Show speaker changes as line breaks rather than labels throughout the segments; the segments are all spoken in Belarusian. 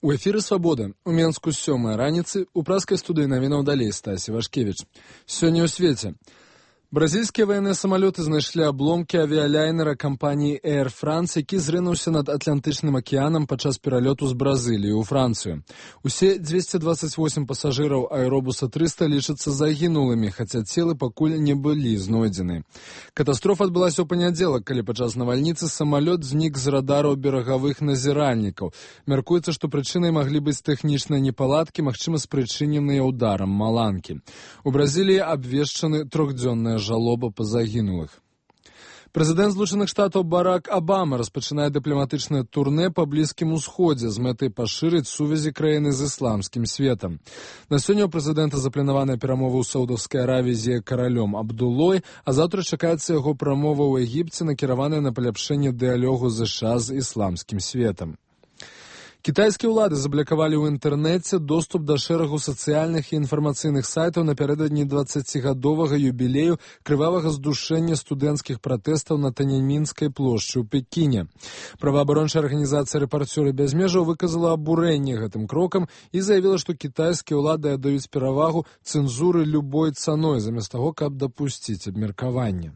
У эфіры «Свабода». У Менску 7 раніцы, у праскай студыі навінаў далей Стасі Вашкевіч. Сёння ў свеце. Бразільскія военныя самалёты знайшлі абломкі авіялайнера кампаніі Air France, які зрынуўся над Атлантычным акіянам падчас пералёту з Бразыліі ў Францыю. Усе 228 пасажыраў аэробуса 300 лічацца загінулымі, хаця целы пакуль не былі знойдзены. Катастрофа адбылася ў панядзелак, калі падчас навальніцы самалёт знік з радараў берагавых назіральнікаў. Мяркуецца, што прычынай маглі быць тэхнічныя непаладкі, магчыма, спрычыненыя ўдарам маланкі. У Бразіліі абвешчаны трохдзённая жалоба па загінулых. Прэзідэнт Злучаных Штатаў Барак Абама распачынае дыпламатычнае турнэ па Блізкім Усходзе з мэтай пашырыць сувязі краіны з ісламскім светам. На сёння ў прэзідэнта запланаваная перамова ў Саудаўскай Аравіі з каралём Абдулой, а заўтра чакаецца яго прамова ў Егіпце, накіраваная на паляпшэнне дыялогу ЗША з ісламскім светам. Кітайскія ўлады заблакавалі ў інтэрнэце доступ да шэрагу сацыяльных і інфармацыйных сайтаў напярэдадні 20-гадовага юбілею крывавага здушэння студэнцкіх пратэстаў на Таньаньмінскай плошчы ў Пекіне. Праваабарончая арганізацыя «Рэпарцёры без межаў» выказала абурэнне гэтым крокам і заявіла, што кітайскія ўлады аддаюць перавагу цэнзуры любой цаной, замест таго, каб дапусціць абмеркаванне.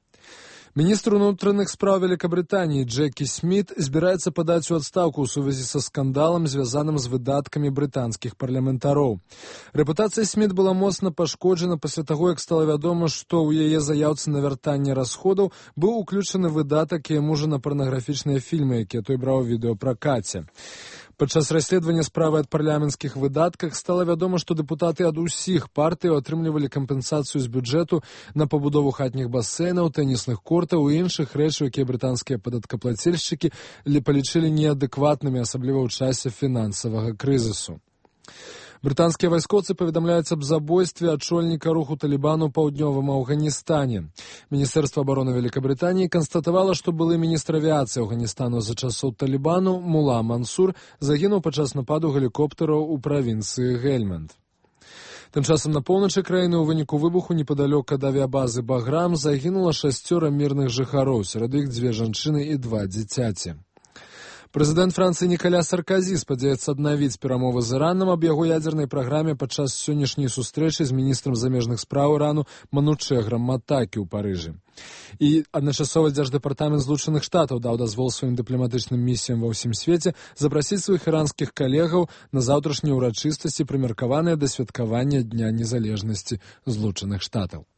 Міністр унутраных спраў Великабрытаніі Джекі Сміт збіраецца падаць у адстаўку ў сувязі са скандалам, звязаным з выдаткамі брытанскіх парламентароў. Рэпутацыя Сміт была моцна пашкоджана пасля таго, як стала вядома, што ў яе заяўцы на вяртанне расходаў быў уключаны выдатак яе мужа на парнаграфічныя фільмы, якія той браў у відэапракаце. Падчас расследавання справы ад парламенцкіх выдатках стала вядома, што дэпутаты ад усіх партый атрымлівалі кампенсацыю з бюджэту на пабудову хатніх басейнаў, тэнісных кортаў і іншых рэчаў, якія брытанскія падаткаплацельшчыкі палічылі неадэкватнымі, асабліва ў часе фінансавага крызісу. Брытанскія вайскоўцы паведамляюць аб забойстве ачольніка руху Талібану ў паўднёвым Афганістане. Міністэрства абароны Великабрытаніі канстатавала, што былы міністр авіяцыі Афганістану за часоў Талібану Мула Мансур загінуў падчас нападу гелікоптараў у правінцыі Гельманд. Тым часам на поўначы краіны ў выніку выбуху непадалёк ад авіябазы Баграм загінула 6 мірных жыхароў, сярод іх 2 жанчыны і 2 дзіцяці. Прэзідэнт Францыі Нікаля Сарказі спадзяецца аднавіць перамовы з Іранам аб яго ядзернай праграме падчас сённяшняй сустрэчы з міністрам замежных спраў Ірану Манучэхрам Матакі ў Парыжы. І адначасова дзярждэпартамент Злучаных Штатаў даў дазвол сваім дыпламатычным місіям ва ўсім свеце запрасіць сваіх іранскіх калегаў на заўтрашнія ўрачыстасці, прымеркаваныя да святкавання Дня незалежнасці Злучаных Штатаў.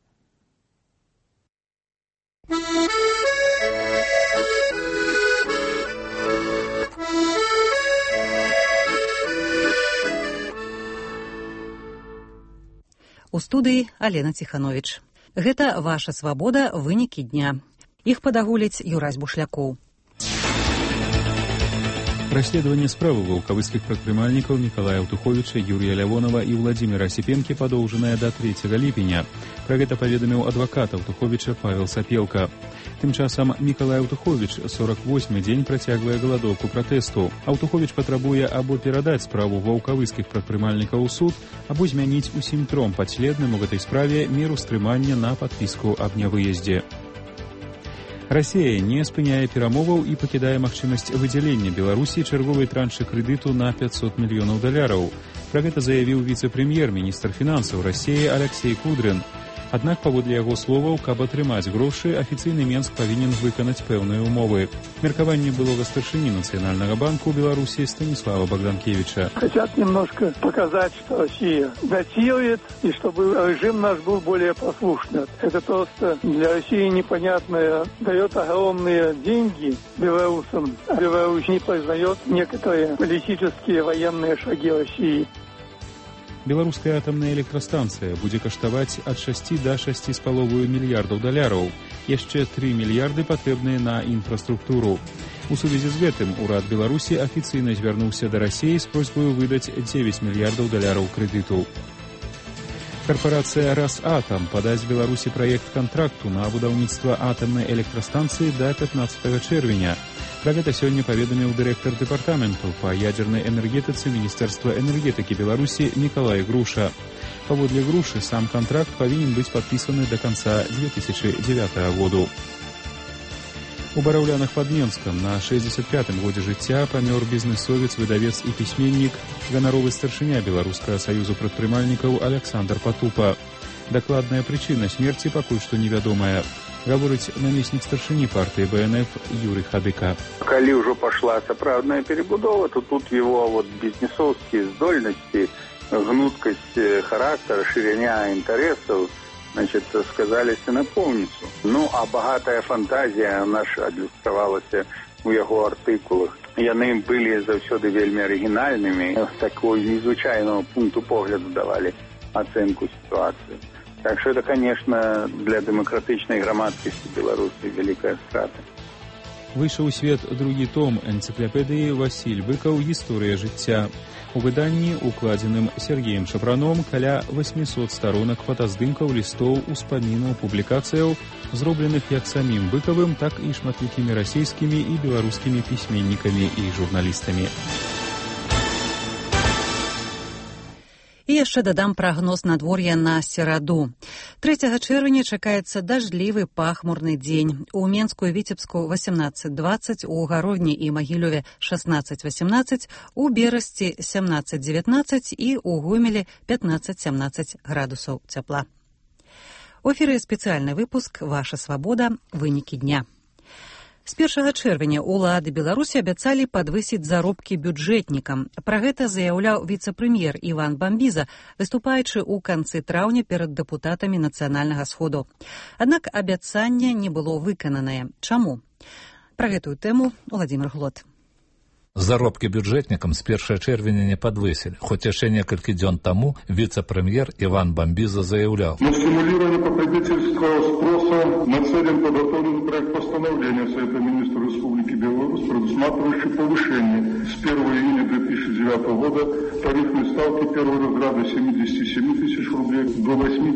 У студыі Алена Ціхановіч. Гэта ваша свабода, вынікі дня. Іх падагуляць Юрась Бушлякоў.
Расследаванне справы ваўкавыскіх прадпрымальнікаў Мікалая Аўтуховіча, Юрія Лявонова і Владзіміра Асіпенкі падоўжанае да 3 ліпеня. Пра гэта паведаміў адвакат Аўтуховіча Павел Сапелка. Тым часам Мікалай Аўтуховіч 48-й дзень працягвае галадоўку пратэсту. Аўтуховіч патрабуе або перадаць справу ваўкавыскіх прадпрымальнікаў у суд, або змяніць усім 3 падследным у гэтай справе меру стрымання на падпіску аб нявыездзе. Расія не спыняе перамоваў і пакідае магчымасць выдзялення Беларусі чарговай траншы крэдыту на $500 мільёнаў. Пра гэта заявіў віцэ-прэм'ер, міністр фінансаў Расіі Аляксей Кудрин. Аднак, паводле яго словаў, каб атрымаць грошы, афіцыйны Менск павінен выканаць пэўныя умовы. Меркаванне былога старшыні Нацыянальнага банку Беларусі Станислава Богданкевича.
Хотят немножко показать, что Россия датирует, и чтобы режим наш был более послушным. Это просто для России непонятное, дает огромные деньги белорусам, а Беларусь не признает некоторые политические военные шаги России.
Беларуская атамная электрастанцыя будзе каштаваць ад 6 да $6,5 мільярдаў. Яшчэ 3 мільярды патрэбныя на інфраструктуру. У сувязі з гэтым урад Беларусі афіцыйна звярнуўся да Расіі з просьбаю выдаць $9 мільярдаў крэдыту. Карпорацыя «Росатом» падасць Беларусі праект кантракту на будаўніцтва атамнай электрастанцыі да 15 чэрвеня. Пра гэта сёння паведаміў дырэктар дэпартаменту па ядзернай энергетыцы Міністэрства энергетыкі Беларусі Мікалай Груша. Паводле Грушы, сам кантракт павінен быць падпісаны да канца 2009 году. У Бараўлянах пад Менскам на 65-м годзе жыцця памёр бізнесовец, выдавец і пісьменнік, ганаровы старшыня Беларускага саюзу прадпрымальнікаў Аляксандр Патупа. Дакладная прычына смерці пакуль што невядомая, гаворыць намеснік старшыні партыі БНФ Юрий Хадыка.
Калі ўжо пашла сапраўдная перебудова, то тут его бізнесовскія здольнасці, гнуткасць характара, шырыня інтарэсаў, значит, сказаліся на поўніцу. Ну, а багатая фантазія наша адлюстравалася у яго артыкулах. Яны былі заўсёды вельмі арыгінальнымі, з такой незвычайного пункту погляду давалі ацэнку сітуацыі. Так что это, конечно, для дэмакратычнай грамадскасці Беларусі вялікая страта.
Выйшаў у свет другі том энцыклапедыі Васіль Быкаў «Гісторыя жыцця». У выданні, укладзеным Сергеем Шапраном, каля 800 старонак фотаздымкаў, лістоў, успамінаў, публікацыяў, зробленых як самім Быкавым, так і шматлікімі расійскімі і беларускімі пісьменнікамі і журналістамі.
І яшчэ дадам прагноз надвор'я на сераду. 3 чэрвеня чакаецца дажджлівы пахмурны дзень. У Менску і Віцебску 18-20, у Гародні і Магілёве 16-18, у Берасці 17-19 і у Гомелі 15-17 градусаў цяпла. У эфіры спецыяльны выпуск «Ваша свабода. Вынікі дня». З 1 чэрвеня улады Беларусі абяцалі падвысіць заробкі бюджэтнікам. Пра гэта заяўляў віцэ-прэм'ер Іван Бамбіза, выступаючы ў канцы траўня перад дэпутатамі Нацыянальнага сходу. Аднак абяцанне не было выкананае. Чаму? Пра гэтую тэму Владзімир Глот.
Заробкі бюджэтнікам з 1 чэрвеня не падвысілі, хоць яшчэ некалькі дзён таму віцэ-прэм'ер Иван Бамбиза заявлял.
На стимулирование потребительского спроса нацелен подготовленный проект постановления Совета министров Республики Беларусь, предусматривающий повышение с 1 июня 2009 года тарифной ставки первого разряда 77 тысяч рублей до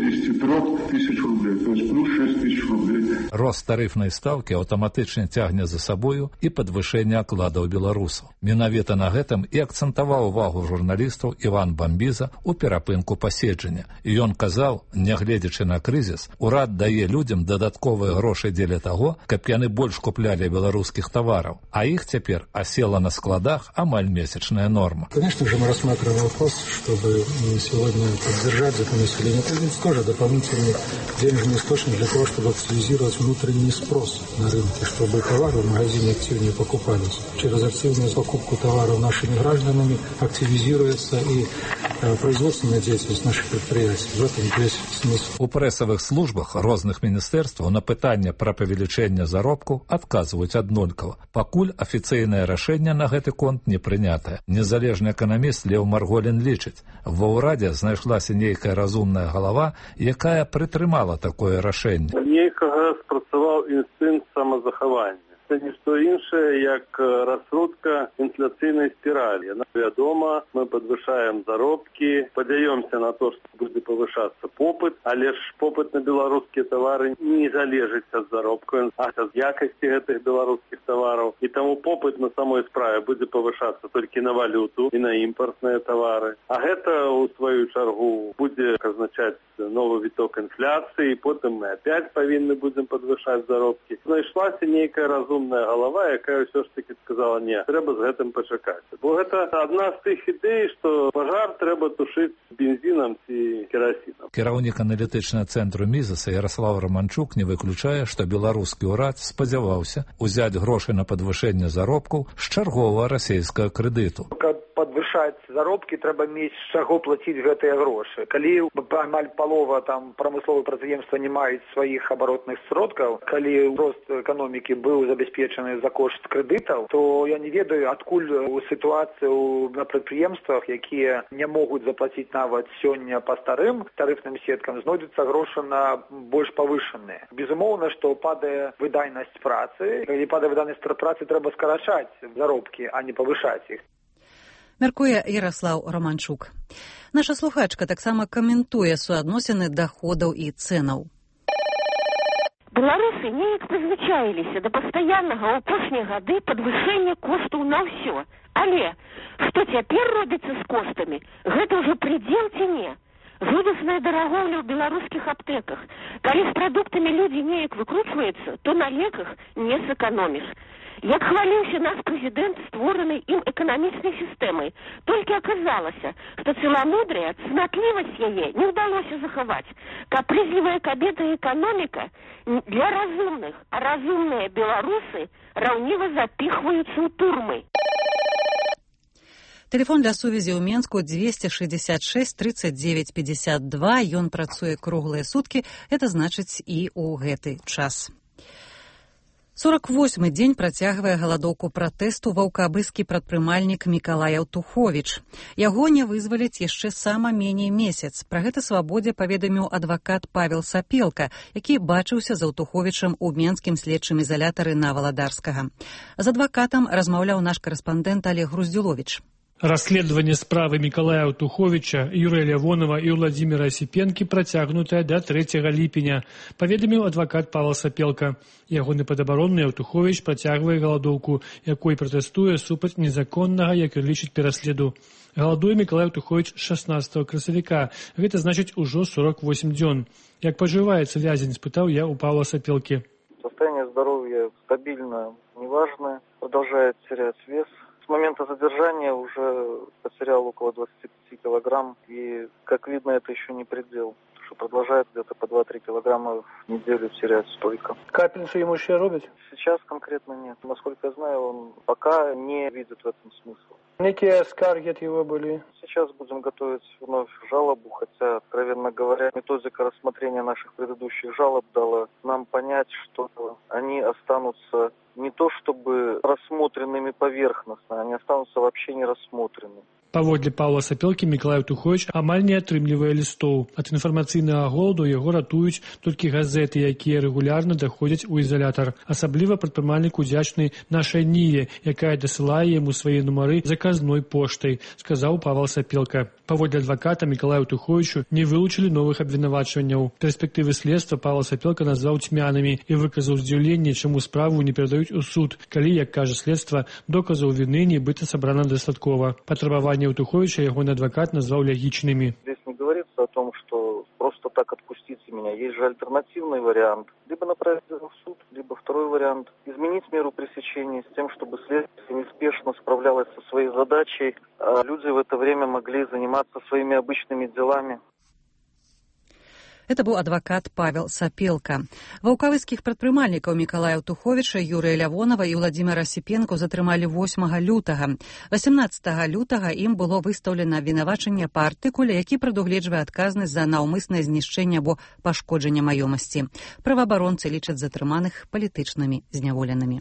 83 тысяч рублей, то есть плюс 6 тысяч рублей.
Рост тарифной ставки аўтаматычна цягне за сабою і падвышэнне акладаў беларусаў. Менавіта на гэтым і акцэнтаваў увагу журналістаў Іван Бамбіза ў перапынку паседжання. І ён казаў, нягледзячы на крызіс, урад дае людзям дадатковыя грошы дзеля таго, каб яны больш куплялі беларускіх тавараў, а іх цяпер асела на складах амаль месячная норма.
Конечно же, мы рассматриваем вопрос, чтобы сегодня поддержать закононаселение. Это тоже дополнительный денежный источник для того, чтобы активизировать внутренний спрос на рынке, чтобы товары в магазине активнее покупались. Через активную покупку товаров нашими гражданами активизируется и производственная деятельность наших предприятий. В этом весь смысл.
У прэсавых службах розных міністэрстваў на пытанне пра павелічэнне заробку адказваюць аднолькава. Пакуль афіцыйнае рашэнне на гэты конт не прынятае. Незалежны эканаміст Леў Марголін лічыць, ва ўрадзе знайшлася нейкая разумная галава, якая прытрымала такое рашэнне.
Нейкага спрацаваў інстынкт самазахавання. Це не што іншае, як раскрутка інфляцыйнай спіралі. Вядома, мы падвышаем заробкі, спадзяёмся на то, што будзе павышацца попыт, але ж попыт на беларускія тавары не залежыць ад заробку, а ад якасці гэтых беларускіх тавараў. І таму попыт на самой справе будзе павышацца толькі на валюту і на імпартныя тавары. А гэта, у сваю чаргу, будзе азначаць новы віток інфляцыі, і потым мы опять павінны будзем падвышаць заробкі. Знайшлася нейкая разумная галава, якая ўсё ж таки сказала, не, трэба з гэтым пачакаць. Бо гэта адна з тых ідэй, што пажар трэба тушыць бензінам ці керасінам.
Кіраўнік аналітычнага цэнтру Мізаса Ярослав Романчук не выключае, што беларускі ўрад спадзяваўся ўзяць грошы на падвышэнне заробкаў з чарговага расійскага крэдыту.
Падвышаць заробкі, трэба мець з чаго плаціць гэтыя грошы. Калі амаль палова там прамысловых прадпрыемстваў не маюць сваіх абаротных сродкаў, калі рост эканомікі быў забяспечаны за кошт крэдытаў, то я не ведаю, адкуль сітуацыю на прадпрыемствах, якія не могуць заплаціць нават сёння па старым тарыфным сеткам, знойдуцца грошы на больш павышаныя. Безумоўна, што падае выдайнасць працы. Калі падае выдайнасць працы, трэба скарачаць заробкі, а не павышаць іх.
Мяркуе Ярослаў Романчук. Наша слухачка таксама каментуе суадносіны даходаў і цэнаў.
Беларусы неяк прызвычаіліся да пастаяннага ў апошнія гады падвышэння коштаў на ўсё. Але што цяпер робіцца з коштамі, гэта ўжо прыдзел ці не? Жудасная дарагоўля ў беларускіх аптэках. Калі з прадуктамі людзі неяк выкручваюцца, то на леках не сэканоміш. Як хваліўся наш прэзідэнт створанай ім эканамічнай сістэмай, толькі аказалася, што цэламудрая, цнатлівасць яе не ўдалося захаваць. Капрызлівая кабета і эканоміка для разумных, а разумныя беларусы раўніва запіхваюцца ў турмы.
Телефон для сувязі ў Менску 266 39 52. Ён працуе круглыя суткі, это значыць і ў гэты час. 48-й дзень працягвае галадоўку пратэсту ваўкабыскі прадпрымальнік Мікалай Аўтуховіч. Яго не вызваляць яшчэ сама меней месяц. Пра гэта «Свабодзе» паведаміў адвакат Павел Сапелка, які бачыўся з Аўтуховічам у менскім следчым ізалятары на Валадарскага. З адвакатам размаўляў наш карэспандэнт Олег Груздзюловіч.
Расследаванне справы Мікалая Аўтуховіча, Юрыя Лявонова і Владзіміра Асіпенкі працягнутае да 3 ліпеня, паведаміў адвакат Павел Сапелка. Ягоны падабаронны Аўтуховіч працягвае галадоўку, якой пратэстуе супраць незаконнага, як ён лічыць, пераследу. Галадуе Мікалай Аўтуховіч 16 красавіка. Гэта значыць ужо 48 дзён. Як пажываецца вязень, спытаў я у Павла Сапелкі.
Состояние здоровья стабильно, неважное, продолжает терять вес. С момента задержания уже потерял около 25 килограмм, и, как видно, это еще не предел, потому что продолжает где-то по 2-3 килограмма в неделю терять стойко.
Капельницу ему еще робят?
Сейчас конкретно нет. Насколько я знаю, он пока не видит в этом смысла.
Некие скарги от его были?
Сейчас будем готовить вновь жалобу, хотя, откровенно говоря, методика рассмотрения наших предыдущих жалоб дала нам понять, что они останутся не то чтобы рассмотренными поверхностно, они останутся вообще не рассмотрены.
Паводле Павла Сапелкі Мікалай Аўтуховіч амаль не атрымлівае лістоў. Ад інфармацыйнага голаду яго ратуюць толькі газеты, якія рэгулярна даходзяць у ізалятар. Асабліва прадпрымальнік удзячны нашай Ніве, якая дасылае яму свае нумары заказной поштай, сказаў Павел Сапелка. Паводле адваката Мікалаю Аўтуховічу не вылучылі новых абвінавачванняў. Перспектывы следства Павел Сапелка назваў цьмянымі і выказаў здзіўленне, чаму справу не перадаюць у суд, калі, як кажа следства, доказаў віны нібыта сабрана дастаткова. Патрабаванне Аўтуховіча ягоны адвакат назваў лягічнымі.
Здесь не говорится о том, что просто так отпустите меня. Есть же альтернативный вариант. Либо направить в суд, либо второй вариант. Изменить меру пресечения с тем, чтобы следствие неспешно справлялось со своей задачей, а люди в это время могли заниматься своими обычными делами.
Это быў адвакат Павел Сапелка. Ваўкавыцкіх прадпрымальнікаў Мікалая Аўтуховіча, Юрыя Лявонова і Владзіміра Асіпенку затрымалі 8 лютага. 18 лютага ім было выстаўлена абвінавачанне па артыкуле, які прадугледжвае адказнасць за наўмыснае знішчэнне або пашкоджанне маёмасці. Праваабаронцы лічаць затрыманых палітычнымі зняволенымі.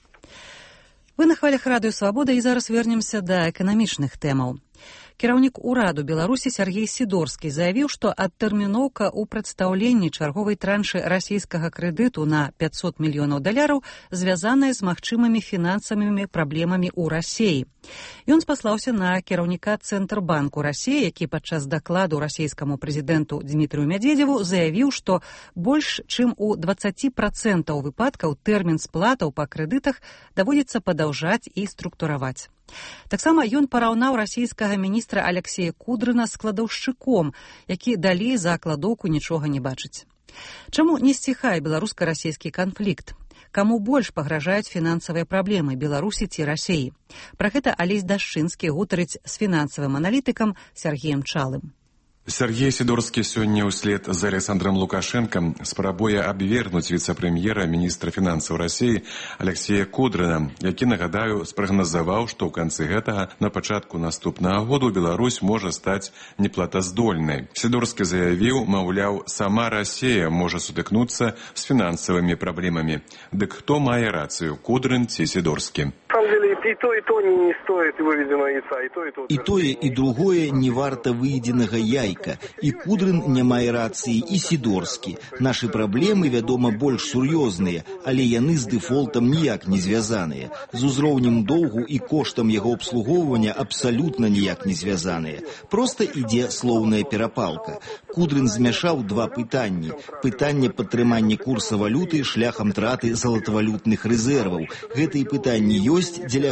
Вы на хвалях радыё «Свабода» і зараз вернемся да эканамічных тэмаў. Кіраўнік ураду Беларусі Сергей Сідорскі заявіў, што адтэрміноўка ў прадстаўленні чарговай траншы расійскага крэдыту на $500 мільёнаў звязаная з магчымымі фінансавымі праблемамі ў Расіі. Ён спаслаўся на кіраўніка Цэнтрбанку Расіі, які падчас дакладу расійскаму прэзідэнту Дмітрыю Мядзедзеву заявіў, што больш чым у 20% выпадкаў тэрмін сплатаў па крэдытах даводзіцца падаўжаць і структураваць. Таксама ён параўнаў расійскага міністра Алексея Кудрына з кладаўшчыком, які далей за кладоўку нічога не бачыць. Чаму не сціхае беларуска-расійскі канфлікт? Каму больш пагражаюць фінансавыя праблемы Беларусі ці Расіі? Пра гэта Алесь Дашчынскі гутарыць з фінансавым аналітыкам Сергеем Чалым.
Сергей Сідорскі сёння ўслед за Александром Лукашенком спрабуе абвергнуць віцэ-прэм'ера, міністра фінансаў Расіі Алексея Кудрына, які, нагадаю, спрагназаваў, што ў канцы гэтага на пачатку наступнага году Беларусь можа стаць неплатаздольнай. Сідорскі заявіў, маўляў, сама Расія можа сутыкнуцца з фінансавымі праблемамі. Дык хто мае рацыю, Кудрын ці Сідорскі?
И то не стоит выведенного яйца,
и тое, и другое не варта выеденага яйка. И Кудрын не мае рацыі, і Сідорскі. Нашы праблемы, вядома, больш сур'ёзныя, але яны з дэфолтам ніяк не звязаныя. З узроўнем доўгу і коштам яго абслугоўвання абсалютна ніяк не звязаныя. Проста ідзе слоўная перапалка. Кудрын змяшаў два пытанні. Пытанне падтрымання курса валюты шляхам траты залатавалютных рэзерваў. Гэтыя пытанні ёсць, дзеля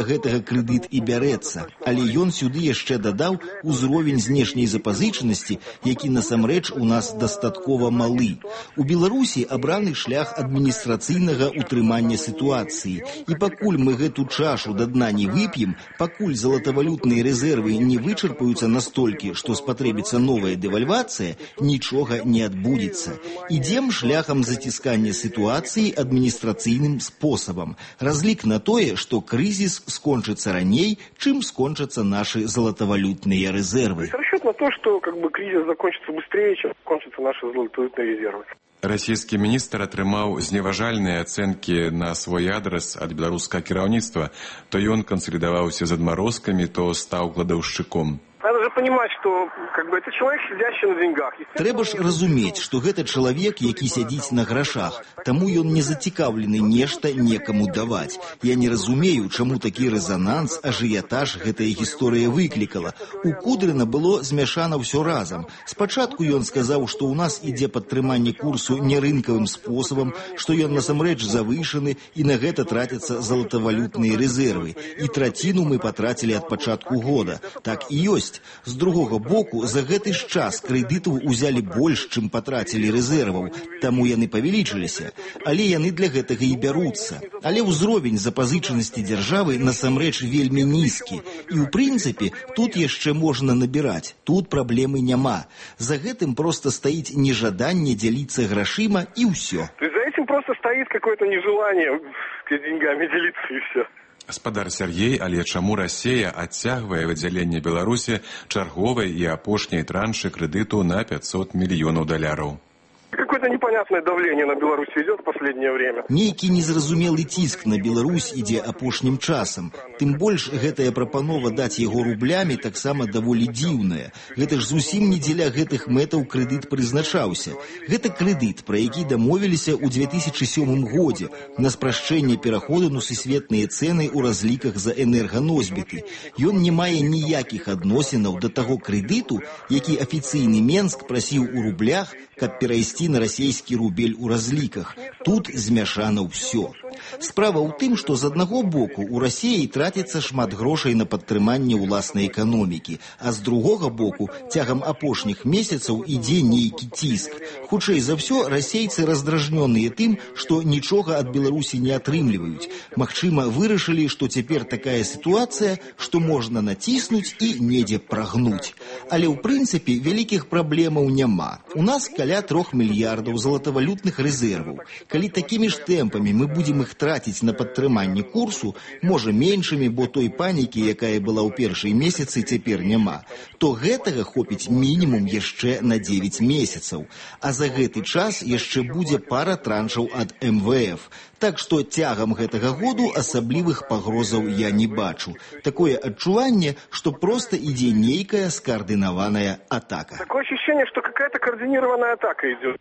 для гэтага крэдыт і бярэцца. Але ён сюды яшчэ дадаў узровень знешняй запазычанасці, які насамрэч у нас дастаткова малы. У Беларусі абраны шлях адміністрацыйнага утрымання сітуацыі. І пакуль мы гэту чашу да дна не вып'ем, пакуль залатавалютныя рэзервы не вычарпаюцца настолькі, што спатрэбіцца новая дэвальвацыя, нічога не адбудзецца. Ідзем шляхам заціскання сітуацыі адміністрацыйным спосабам. Разлік на тое, што крызіс скончыцца раней, чым скончацца наши золотовалютные резервы.
Расчет на то, что кризис закончится быстрее, чем кончатся наши золотовалютные резервы.
Расійскі міністр атрымаў зневажальныя ацэнкі на свой адрас ад беларускага кіраўніцтва. То ён кансалідаваўся з адмарозкамі, то стаў кладаўшчыком.
Надо же понимать, что это человек, сидящий на деньгах.
Трэба ж разумець, што гэта чалавек, які сядзіць на грашах. Таму ён не зацікаўлены нешта некаму даваць. Я не разумею, чаму такі рэзананс, ажыятаж гэтая гісторыя выклікала. У Кудрына было змяшана ўсё разам. Спачатку ён сказаў, што ў нас ідзе падтрыманне курсу нерынкавым спосабам, што ён насамрэч завышаны і на гэта трацяцца залатавалютныя рэзервы. І траціну мы патрацілі ад пачатку года. Так і ёсць. З другога боку, за гэты ж час крэдытаў узялі больш, чым патрацілі рэзерваў, таму яны павялічыліся. Але яны для гэтага і бяруцца. Але ўзровень запазычанасці дзяржавы насамрэч вельмі нізкі. І ў прынцыпе, тут яшчэ можна набіраць. Тут праблемы няма. За гэтым проста стаіць нежаданне дзяліцца грашыма і ўсё.
То есть за этим просто стоит какое-то нежелание деньгами делиться и все.
Гаспадар Сергей, але чаму Расія адцягвае выдзяленне Беларусі чарговай і апошняй траншы крэдыту на 500 мільёнаў даляраў?
Какое-то непонятное давление на Беларусь идет в последнее время.
Нейкі незразумелы ціск на Беларусь ідзе апошнім часам. Тым больш, гэтая прапанова даць яго рублямі таксама даволі дзіўная. Гэта ж зусім не дзеля гэтых мэтаў крэдыт прызначаўся. Гэта крэдыт, пра які дамовіліся ў 2007 годзе на спрашчэнне пераходу на сусветныя цэны ў разліках за энерганосьбіты. Ён не мае ніякіх адносінаў да таго крэдыту, які афіцыйны Менск прасіў у рублях, каб перайсці на расійскі рубель у разліках. Тут змяшана ўсё. Справа ў тым, што з аднаго боку у Расіі траціцца шмат грошай на падтрыманне ўласнай эканомікі, а з другога боку цягам апошніх месяцаў ідзе нейкі ціск. Хутчэй за ўсё, расейцы раздражнёныя тым, што нічога ад Беларусі не атрымліваюць. Магчыма, вырашылі, што цяпер такая сітуацыя, што можна націснуць і недзе прагнуць. Але ў прынцыпе вялікіх праблемаў няма. У нас каля 3 мільярдаў залатавалютных рэзерваў. Калі такімі ж тэмпамі мы будзем іх траціць на падтрыманне курсу, можа меншымі, бо той панікі, якая была ў першыя месяцы, цяпер няма, то гэтага хопіць мінімум яшчэ на 9 месяцаў. А за гэты час яшчэ будзе пара траншаў ад МВФ. Так што цягам гэтага году асаблівых пагрозаў я не бачу. Такое адчуванне, што проста ідзе нейкая скаардынаваная атака.
Такое ощущение, что какая-то координированная атака идет.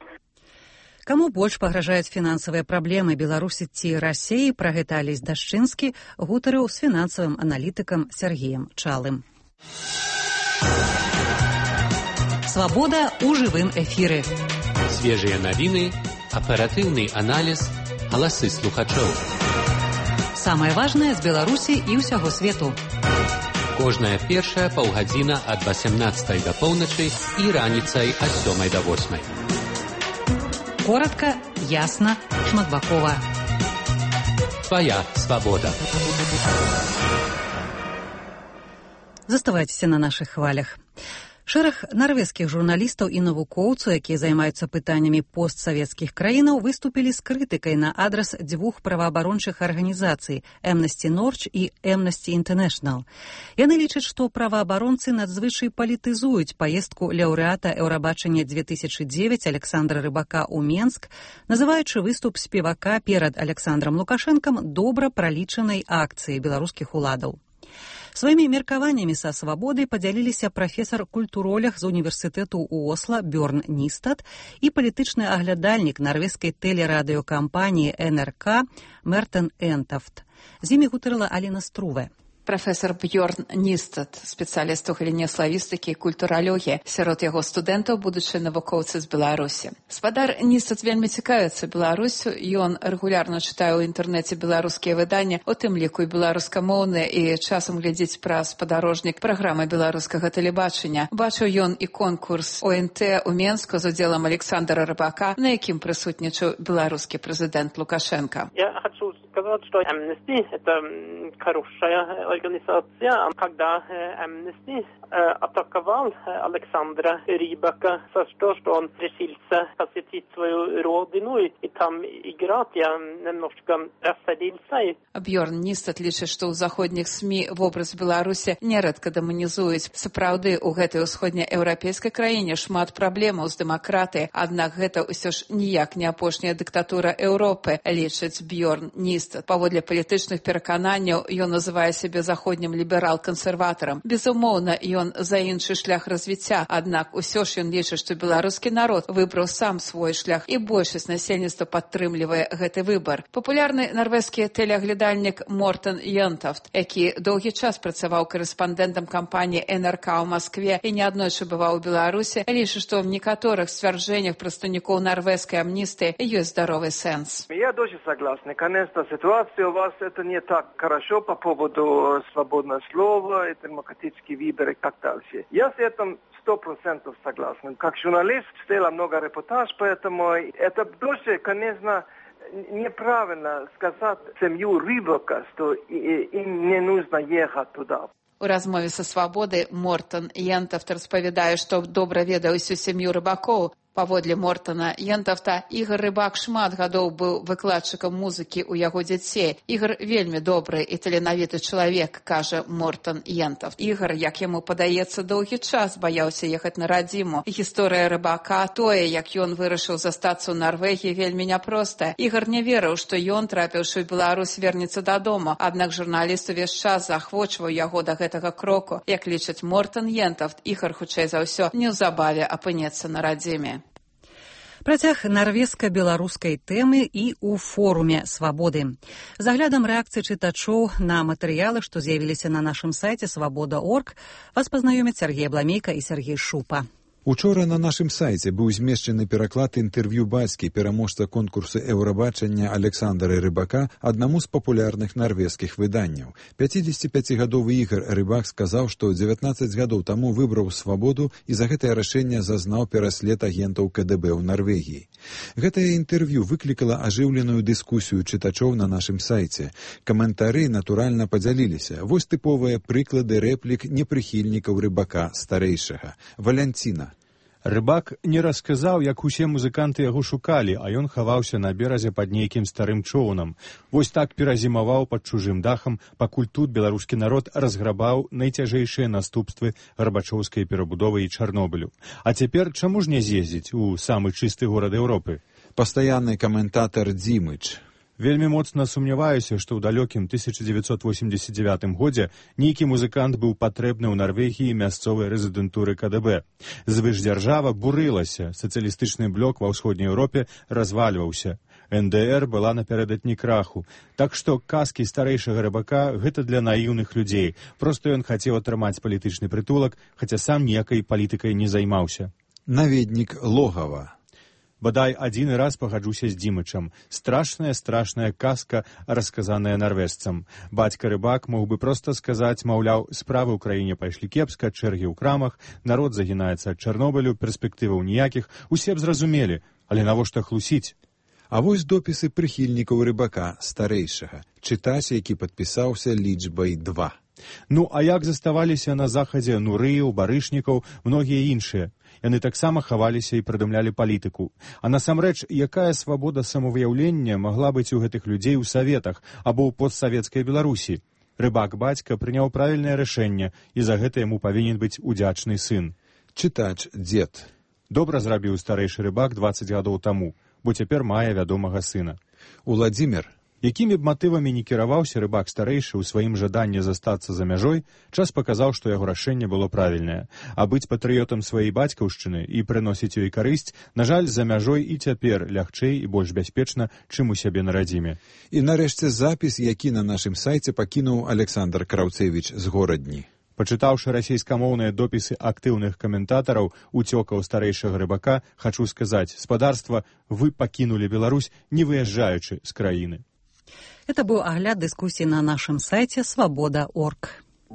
Каму больш пагражаюць фінансавыя праблемы Беларусі ці Расіі, пра гэта Алесь Дашчынскі гутарыў з фінансавым аналітыкам Сергеем Чалым. Свабода ў жывым эфіры.
Свежыя навіны, аператыўны аналіз, галасы слухачоў.
Самае важнае з Беларусі і ўсяго свету.
Кожная першая паўгадзіна ад 18 да поўначы і раніцай ад 7 да 8.
Коротка, ясна, шматбакова.
Твоя свабода.
Заставайцеся на нашых хвалях. Шэраг нарвежскіх журналістаў і навукоўцаў, якія займаюцца пытаннямі постсавецкіх краінаў, выступілі з крытыкай на адрас дзвюх праваабарончых арганізацый Amnesty North і Amnesty International. Яны лічаць, што праваабаронцы надзвычай палітызуюць паездку лаўрэата Еўрабачання 2009 Александра Рыбака ў Менск, называючы выступ спевака перад Александром Лукашэнкам добра пралічанай акцыяй беларускіх уладаў. Сваімі меркаваннямі са свабодай падзяліліся прафесар-культуролог з універсітэту ў Осла Бёрн Ністад і палітычны аглядальнік нарвежскай тэлерадыёкампаніі НРК Мертен Энтафт. З імі гутарыла Аліна Струве.
Прафесор Бьорн Ністад, спецыяліст у галіне славістыкі і культуралогіі. Сярод яго студэнтаў будучыя навукоўцы з Беларусі. Спадар Ністад вельмі цікавіцца Беларусю, ён рэгулярна чытае ў інтэрнэце беларускія выданні, у тым ліку і беларускамоўныя, і часам глядзіць праз падарожнік праграмы беларускага тэлебачання. Бачыў ён і конкурс ОНТ у Менску з удзелам Александра Рыбака, на якім прысутнічаў беларускі прэзідэнт Лукашенко.
Я хочу сказать, что Amnesty – это хорошая организация. Когда Amnesty атаковал Александра Рыбака за то, что он решился посетить свою родину и там играть, я немножко рассадился.
Бьорн Ністад лічыць, што ў заходніх СМІ вобраз Беларусі нерэдка дэманізуюць. Сапраўды, у гэтай усходнееўрапейскай краіне шмат праблемаў з дэмакратыяй, аднак гэта ўсё ж ніяк не апошняя дыктатура Еўропы, лічыць Бьорн Ністад. Паводле палітычных перакананняў ён называе сябе заходнім ліберал-кансерватарам. Безумоўна, ён за іншы шлях развіцця, аднак усё ж ён лічыць, што беларускі народ выбраў сам свой шлях, і большасць насельніцтва падтрымлівае гэты выбар. Папулярны нарвежскі тэлеаглядальнік Мортен Йентофт, які доўгі час працаваў корэспандэнтам кампаніі НРК ў Маскве і неаднойчы бываў у Беларусі, лічыць, што в некаторых сцвярджэннях прадстаўнікоў нарвежскай амністыі ёсць здаровы сэнс.
Я дуже согласна. Конечно, ситуация у вас это не так хорошо по поводу свободного слова и демократический выбор и так дальше. Я с этим 100% согласен. Как журналист сделал много репортаж, поэтому это тоже, конечно, неправильно сказать семью Рыбака, что им не нужно ехать туда.
У размове са «Свабодай» Мортен Йентофт распавядае, што добра ведае ўсю сям'ю рыбакоў. Паводле Мортена Йентофта, Ігор Рыбак шмат гадоў быў выкладчыкам музыкі ў яго дзяцей. Ігор вельмі добры і таленавіты чалавек, кажа Мортен Йентофт. Ігор, як яму падаецца, доўгі час баяўся ехаць на радзіму. Гісторыя Рыбака, тое, як ён вырашыў застацца ў Нарвегіі, вельмі няпростая. Ігор не верыў, што ён, трапіўшы ў Беларусь, вернецца дадому. Аднак журналіст увесь час заахвочваў яго да гэтага кроку. Як лічыць Мортен Йентофт, Ігор, хутчэй за ўсё, неўзабаве апынецца на радзіме.
Працяг нарвежска-беларускай тэмы і ў форуме «Свабоды». З аглядам рэакцыі чытачоў на матэрыялы, што з'явіліся на нашым сайце «Свабода.орг», вас пазнаёмяць Сергей Абламейка і Сергей Шупа.
Учора на нашым сайце быў змешчаны пераклад інтэрв'ю бацькі пераможца конкурсу Еўрабачання Александра Рыбака аднаму з папулярных нарвежскіх выданняў. 55-гадовы Ігор Рыбак сказаў, што 19 гадоў таму выбраў свабоду і за гэтае рашэнне зазнаў пераслед агентаў КДБ ў Нарвегіі. Гэтае інтэрв'ю выклікала ажыўленую дыскусію чытачоў на нашым сайце. Каментары, натуральна, падзяліліся. Вось тыповыя прыклады рэплік непрыхільнікаў Рыбака старэйшага. Валянціна.
Рыбак не расказаў, як усе музыканты яго шукалі, а ён хаваўся на беразе пад нейкім старым чоўнам. Вось так перазімаваў пад чужым дахам, пакуль тут беларускі народ разграбаў найцяжэйшыя наступствы гарбачоўскай перабудовы і Чарнобылю. А цяпер чаму ж не з'ездзіць у самы чысты горад Еўропы?
Пастаянны каментатар Дзімыч.
Вельмі моцна сумняваюся, што ў далёкім 1989 годзе нейкі музыкант быў патрэбны ў Нарвегіі мясцовай рэзідэнтуры КДБ. Звышдзяржава бурылася, сацыялістычны блок ва ўсходняй Еўропе развальваўся. НДР была напярэдадні краху. Так што казкі старэйшага Рыбака – гэта для наіўных людзей. Проста ён хацеў атрымаць палітычны прытулак, хаця сам ніякай палітыкай не займаўся.
Наведнік Логава.
Бадай адзін раз пагаджуся з Дзімычам. Страшная казка, расказаная нарвежцам. Бацька Рыбак мог бы проста сказаць, маўляў, справы ў краіне пайшлі кепска, чэргі ў крамах, народ загінаецца ад Чарнобылю, перспектываў ніякіх, усе б зразумелі, але навошта хлусіць?
А вось допісы прыхільнікаў Рыбака, старэйшага, чытач, які падпісаўся лічбай 2.
Ну, а як заставаліся на захадзе Нурыяў, барышнікаў, многія іншыя? Яны таксама хаваліся і прыдумлялі палітыку. А насамрэч, якая свабода самавыяўлення магла быць у гэтых людзей у саветах або ў постсавецкай Беларусі? Рыбак-бацька прыняў правільнае рашэнне, і за гэта яму павінен быць удзячны сын.
Чытач дзед.
Добра зрабіў старэйшы Рыбак 20 гадоў таму, бо цяпер мае вядомага сына.
Уладзімір.
Якімі б матывамі не кіраваўся рыбак старэйшы ў сваім жаданні застацца за мяжой, час паказаў, што яго рашэнне было правільнае. А быць патрыётам сваёй бацькаўшчыны і прыносіць ёй карысць, на жаль, за мяжой і цяпер лягчэй і больш бяспечна, чым у сябе на радзіме.
І нарэшце запіс, які на нашым сайце пакінуў Александр Краўцевіч з Горадні.
Пачытаўшы расейскамоўныя допісы актыўных каментатараў, уцёкаў старэйшага рыбака, хачу сказаць, спадарства, вы пакінулі Беларусь, не выязджаючы з краіны.
Это быў агляд дыскусіі на нашым сайце свабода.орг.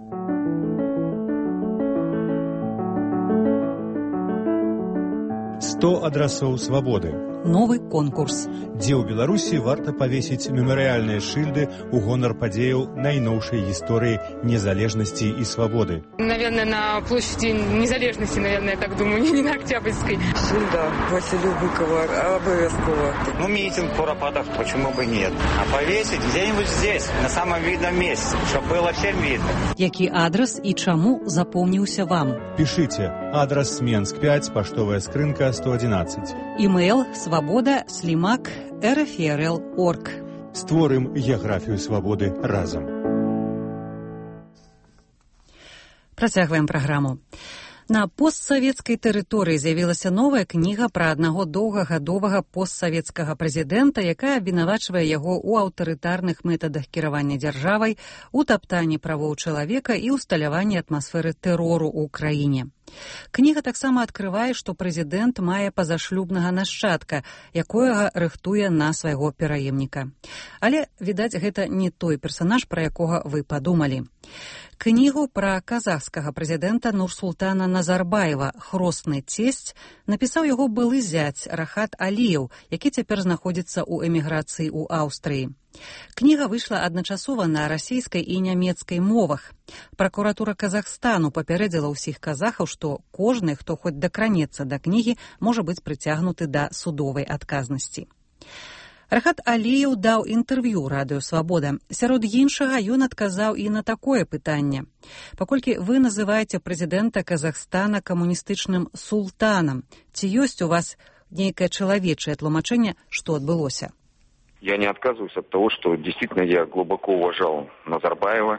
100 адрасоў свабоды.
Новы конкурс.
Дзе ў Беларусі варта павесіць мемарыяльныя шыльды ў гонар падзеяў найноўшай гісторыі незалежнасці і свабоды.
Наверное, на площади незалежности, наверное, я так думаю, не на Октябрьской.
Шильда Василию Быкову обовязково.
Ну, митинг в Куропатках, почему бы нет? А повесить где-нибудь здесь, на самом видном месте, чтобы было всем видно.
Які адрес і чаму запомніўся вам?
Пишите. Адрес Сменск 5, поштовая скрынка 111.
Имейл svoboda@rfrl.org.
Створым геаграфію свабоды разам.
Працягваем праграму. На постсавецкай тэрыторыі з'явілася новая кніга пра аднаго доўгагадовага постсавецкага прэзідэнта, якая абвінавачвае яго ў аўтарытарных метадах кіравання дзяржавай, у таптанні правоў чалавека і ўсталяванні атмасферы тэрору ў краіне. Кніга таксама адкрывае, што прэзідэнт мае пазашлюбнага нашчадка, якога рыхтуе на свайго пераемніка. Але, відаць, гэта не той персанаж, пра якога вы падумалі. Кнігу пра казахскага прэзідэнта Нурсултана Назарбаева «Хросны цесць» напісаў яго былы зяць Рахат Аліеў, які цяпер знаходзіцца ў эміграцыі ў Аўстрыі. Кніга выйшла адначасова на расійскай і нямецкай мовах. Пракуратура Казахстану папярэдзіла ўсіх казахаў, што кожны, хто хоць дакранецца да кнігі, можа быць прыцягнуты да судовай адказнасці. Рахат Аліеў даў інтэрв'ю радыё «Свабода». Сярод іншага ён адказаў і на такое пытанне. Паколькі вы называеце прэзідэнта Казахстана камуністычным султанам, ці ёсць у вас нейкае чалавечае тлумачэнне, што адбылося?
Я не отказываюсь от того, что действительно я глубоко уважал Назарбаева.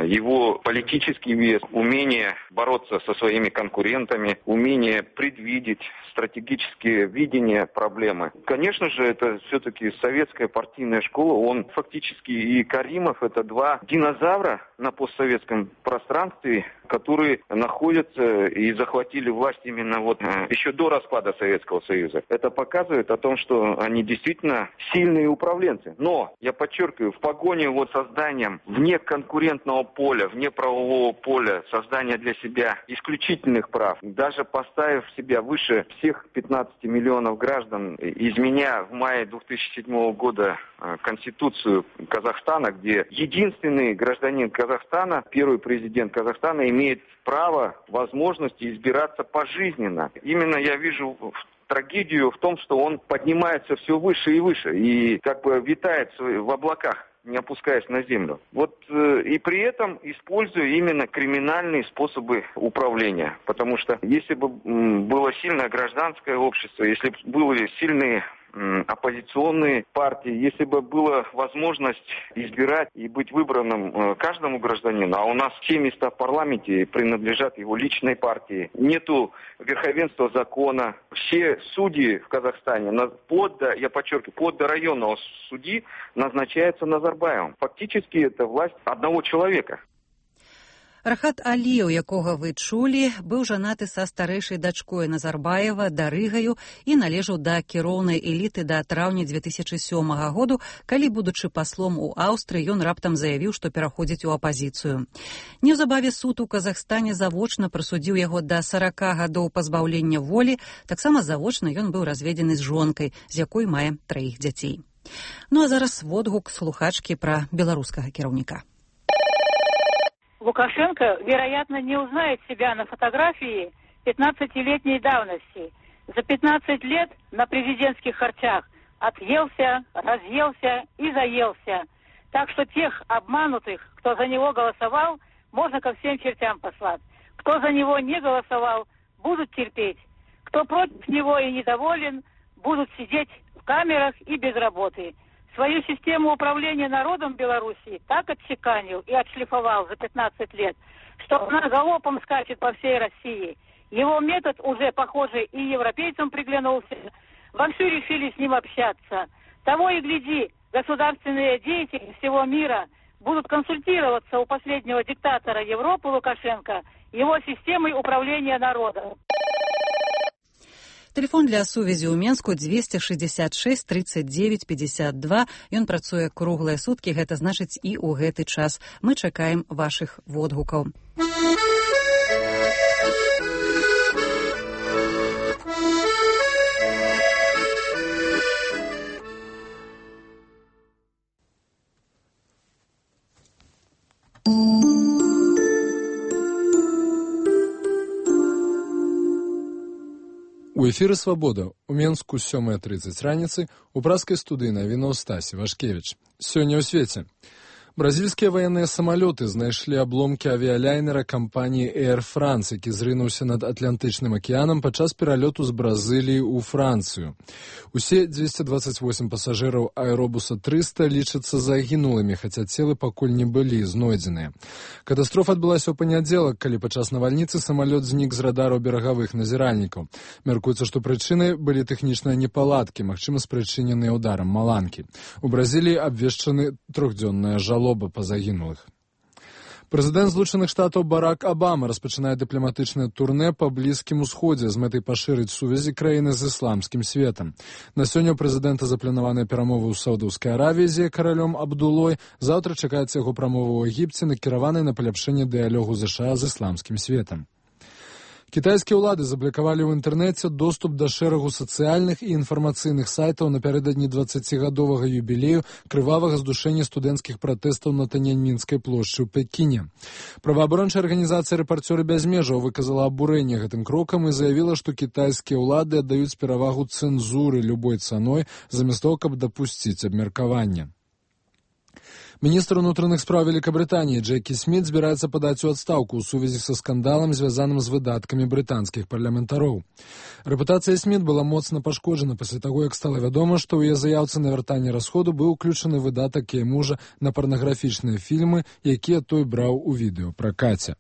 Его политический вес, умение бороться со своими конкурентами, умение предвидеть стратегические видения проблемы. Конечно же, это все-таки советская партийная школа. Он фактически и Каримов — это два динозавра на постсоветском пространстве, которые находятся и захватили власть именно вот еще до распада Советского Союза. Это показывает о том, что они действительно сильные управленцы. Но, я подчеркиваю, в погоне вот созданием вне конкурентного поля, вне правового поля, создания для себя исключительных прав, даже поставив себя выше всех 15 миллионов граждан, изменя в мае 2007 года Конституцию Казахстана, где единственный гражданин Казахстана, первый президент Казахстана, имеет право, возможность избираться пожизненно. Именно я вижу трагедию в том, что он поднимается все выше и выше и как бы витает в облаках, не опускаясь на землю. Вот и при этом используя именно криминальные способы управления. Потому что если бы было сильное гражданское общество, если бы были сильные оппозиционные партии, если бы была возможность избирать и быть выбранным каждому гражданину, а у нас все места в парламенте принадлежат его личной партии, нету верховенства закона, все судьи в Казахстане, я подчеркиваю, под до районного судьи назначаются Назарбаевым. Фактически это власть одного человека.
Рахат Аліеў, якога вы чулі, быў жанаты са старэйшай дачкой Назарбаева, Дарыгаю, і належаў да кіроўнай эліты да траўня 2007 году, калі, будучы паслом у Аўстрыі, ён раптам заявіў, што пераходзіць у апазіцыю. Неўзабаве суд у Казахстане завочна прысудзіў яго да 40 гадоў пазбаўлення волі, таксама завочна ён быў разведзены з жонкай, з якой мае 3 дзяцей. Ну а зараз водгук слухачкі пра беларускага кіраўніка.
Лукашенко, вероятно, не узнает себя на фотографии 15-летней давности. За 15 лет на президентских харчах отъелся, разъелся и заелся. Так что тех обманутых, кто за него голосовал, можно ко всем чертям послать. Кто за него не голосовал, будут терпеть. Кто против него и недоволен, будут сидеть в камерах и без работы. свою систему управления народом Белоруссии так отчеканил и отшлифовал за 15 лет, что она галопом скачет по всей России. Его метод уже, похоже, и европейцам приглянулся. Вовсю решили с ним общаться. Того и гляди, государственные деятели всего мира будут консультироваться у последнего диктатора Европы Лукашенко его системой управления народом.
Телефон для сувязі ў Менску 266 39 52. Ён працуе круглыя суткі, гэта значыць і ў гэты час. Мы чакаем вашых водгукаў.
У эфіры «Свабода» у Менску 7:30 раніцы у праскай студыі навіна ў Стасі Вашкевіч. Сёння ў свеце. Бразільскія ваенныя самалёты знайшлі абломкі авіялайнера кампаніі Air France, які зрынуўся над Атлантычным акіянам падчас пералёту з Бразыліі ў Францыю. Усе 228 пасажыраў аэробуса 300 лічацца загінулымі, хаця целы пакуль не былі знойдзеныя. Катастрофа адбылася ў панядзелак, калі падчас навальніцы самалёт знік з радараў берагавых назіральнікаў. Мяркуецца, што прычынай былі тэхнічныя непаладкі, магчыма, спрычыненыя ударам маланкі. У Бразіліі абвешчаны трохдзённая жалоба па загінулых. Прэзідэнт Злучаных Штатаў Барак Абама распачынае дыпламатычнае турнэ па Блізкім Усходзе з мэтай пашырыць сувязі краіны з ісламскім светам. На сёння ў прэзідэнта запланаваныя перамовы ў Саудаўскай Аравіі з каралём Абдулой. Заўтра чакаецца яго прамова ў Егіпце, накіраванай на паляпшэнне дыялогу ЗША з ісламскім светам. Кітайскія ўлады заблакавалі ў інтэрнэце доступ да шэрагу сацыяльных і інфармацыйных сайтаў напярэдадні 20-гадовага юбілею крывавага здушэння студэнцкіх пратэстаў на Тяньаньмінскай плошчы ў Пекіне. Праваабарончая арганізацыя «Рэпарцёры без межаў» выказала абурэнне гэтым крокам і заявіла, што кітайскія ўлады аддаюць перавагу цэнзуры любой цаной, замест того, каб дапусціць абмеркаванне. Міністр унутраных спраў Великабрытаніі Джекі Сміт збіраецца падаць у адстаўку ў сувязі са скандалам, звязаным з выдаткамі брытанскіх парламентароў. Рэпутацыя Сміт была моцна пашкоджана пасля таго, як стала вядома, што ў яе заяўцы на вяртанне расходу быў уключаны выдатак яе мужа на парнаграфічныя фільмы, якія той браў у відэапракаце.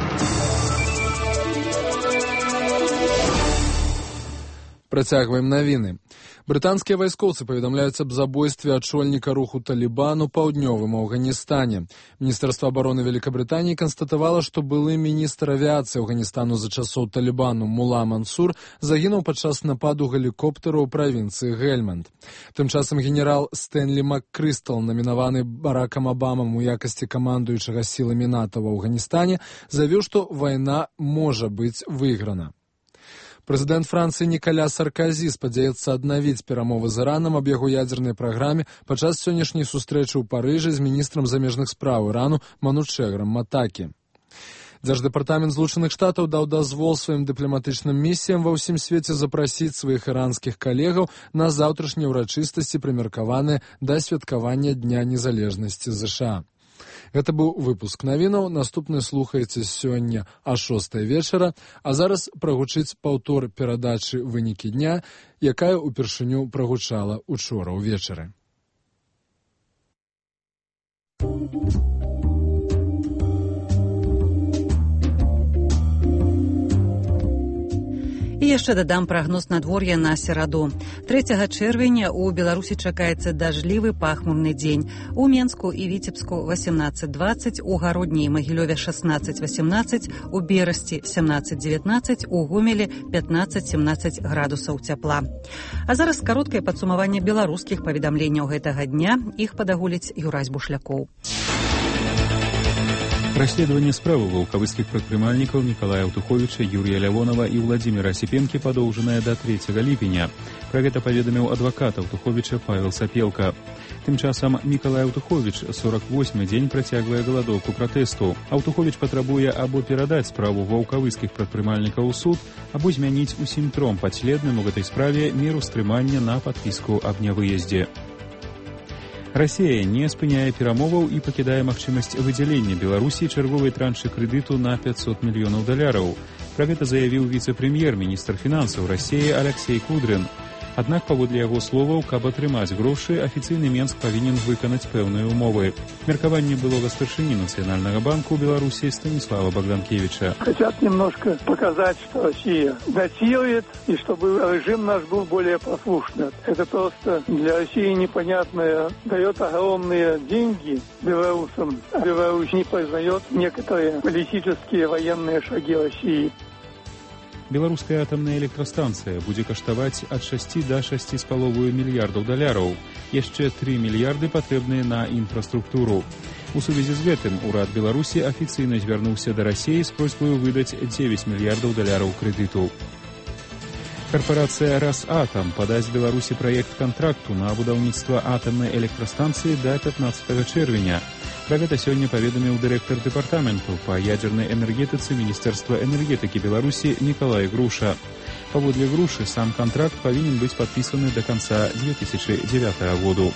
Працягваем навіны. Брытанскія вайскоўцы паведамляюць аб забойстве адшольніка руху Талібан у паўднёвым Афганістане. Міністэрства абароны Великабрытаніі канстатавала, што былы міністр авіяцыі Афганістану за часоў Талібану Мула Мансур загінуў падчас нападу гелікоптера ў правінцыі Гельманд. Тым часам генерал Стэнлі МакКрыстал, намінаваны Баракам Абамам у якасці камандуючага сіламі НАТО ў Афганістане, заявіў, што вайна можа быць выйграна. Прэзідэнт Францыі Нікаля Сарказі спадзяецца аднавіць перамовы з Іранам аб яго ядзернай праграме падчас сённяшняй сустрэчы ў Парыжы з міністрам замежных спраў Ірану Манучэграм Матакі. Дзярждэпартамент Злучаных Штатаў даў дазвол сваім дыпламатычным місіям ва ўсім свеце запрасіць сваіх іранскіх калегаў на заўтрашнія ўрачыстасці, прымеркаваныя да святкавання Дня незалежнасці ЗША. Гэта быў выпуск навінаў. Наступны слухаеце сёння а 6 вечара, а зараз прагучыць паўтор перадачы «Вынікі дня», якая ўпершыню прагучала учора ўвечары.
І яшчэ дадам прагноз надвор'я на сераду. 3 чэрвеня у Беларусі чакаецца дажджлівы пахмурны дзень. У Менску і Віцебску 18-20, у Гародні і Магілёве 16-18, у Берасці 17-19, у Гомелі 15-17 градусаў цяпла. А зараз кароткае падсумаванне беларускіх паведамленняў гэтага дня. Іх падагуліць Юрась Бушлякоў.
Расследаванне справы ваўкавыскіх прадпрымальнікаў Мікалая Аўтуховіча, Юрія Лявонова і Владзіміра Асіпенкі падоўжанае да 3 ліпеня. Пра гэта паведаміў адвакат Аўтуховіча Павел Сапелка. Тым часам Мікалай Аўтуховіч 48-й дзень працягвае галадоўку пратэсту. Аўтуховіч патрабуе або перадаць справу ваўкавыскіх прадпрымальнікаў у суд, або змяніць усім тром падследным у гэтай справе меру стрымання на падпіску аб нявыездзе. Расія не спыняе перамоваў і пакідае магчымасць выдзялення Беларусі чарговай траншы крэдыту на $500 мільёнаў. Пра гэта заявіў віцэ-прэм'ер, міністр фінансаў Расіі Алексей Кудрин. Аднак, паводле яго словаў, каб атрымаць грошы, афіцыйны Менск павінен выканаць пэўныя ўмовы. Меркаванне былога старшыні Нацыянальнага банку Беларусі Станислава Богданкевича.
Хотят немножко показать, что Россия датирует, и чтобы режим наш был более послушным. Это просто для России непонятное, дает огромные деньги белорусам, а Беларусь не признает некоторые политические военные шаги России.
Беларуская атамная электрастанцыя будзе каштаваць ад 6 да 6,5 мільярдаў даляраў. Яшчэ 3 мільярды патрэбныя на інфраструктуру. У сувязі з гэтым урад Беларусі афіцыйна звярнуўся да Расіі з просьбаю выдаць 9 мільярдаў даляраў крэдыту. Карпорацыя «Росатом» падасць Беларусі праект кантракту на будаўніцтва атамнай электрастанцыі да 15 чэрвеня. Пра гэта сёння паведаміў дырэктар дэпартаменту па ядзернай энергетыцы Міністэрства энергетыкі Беларусі Мікалай Груша. Паводле Грушы, сам кантракт павінен быць падпісаны да канца 2009 году.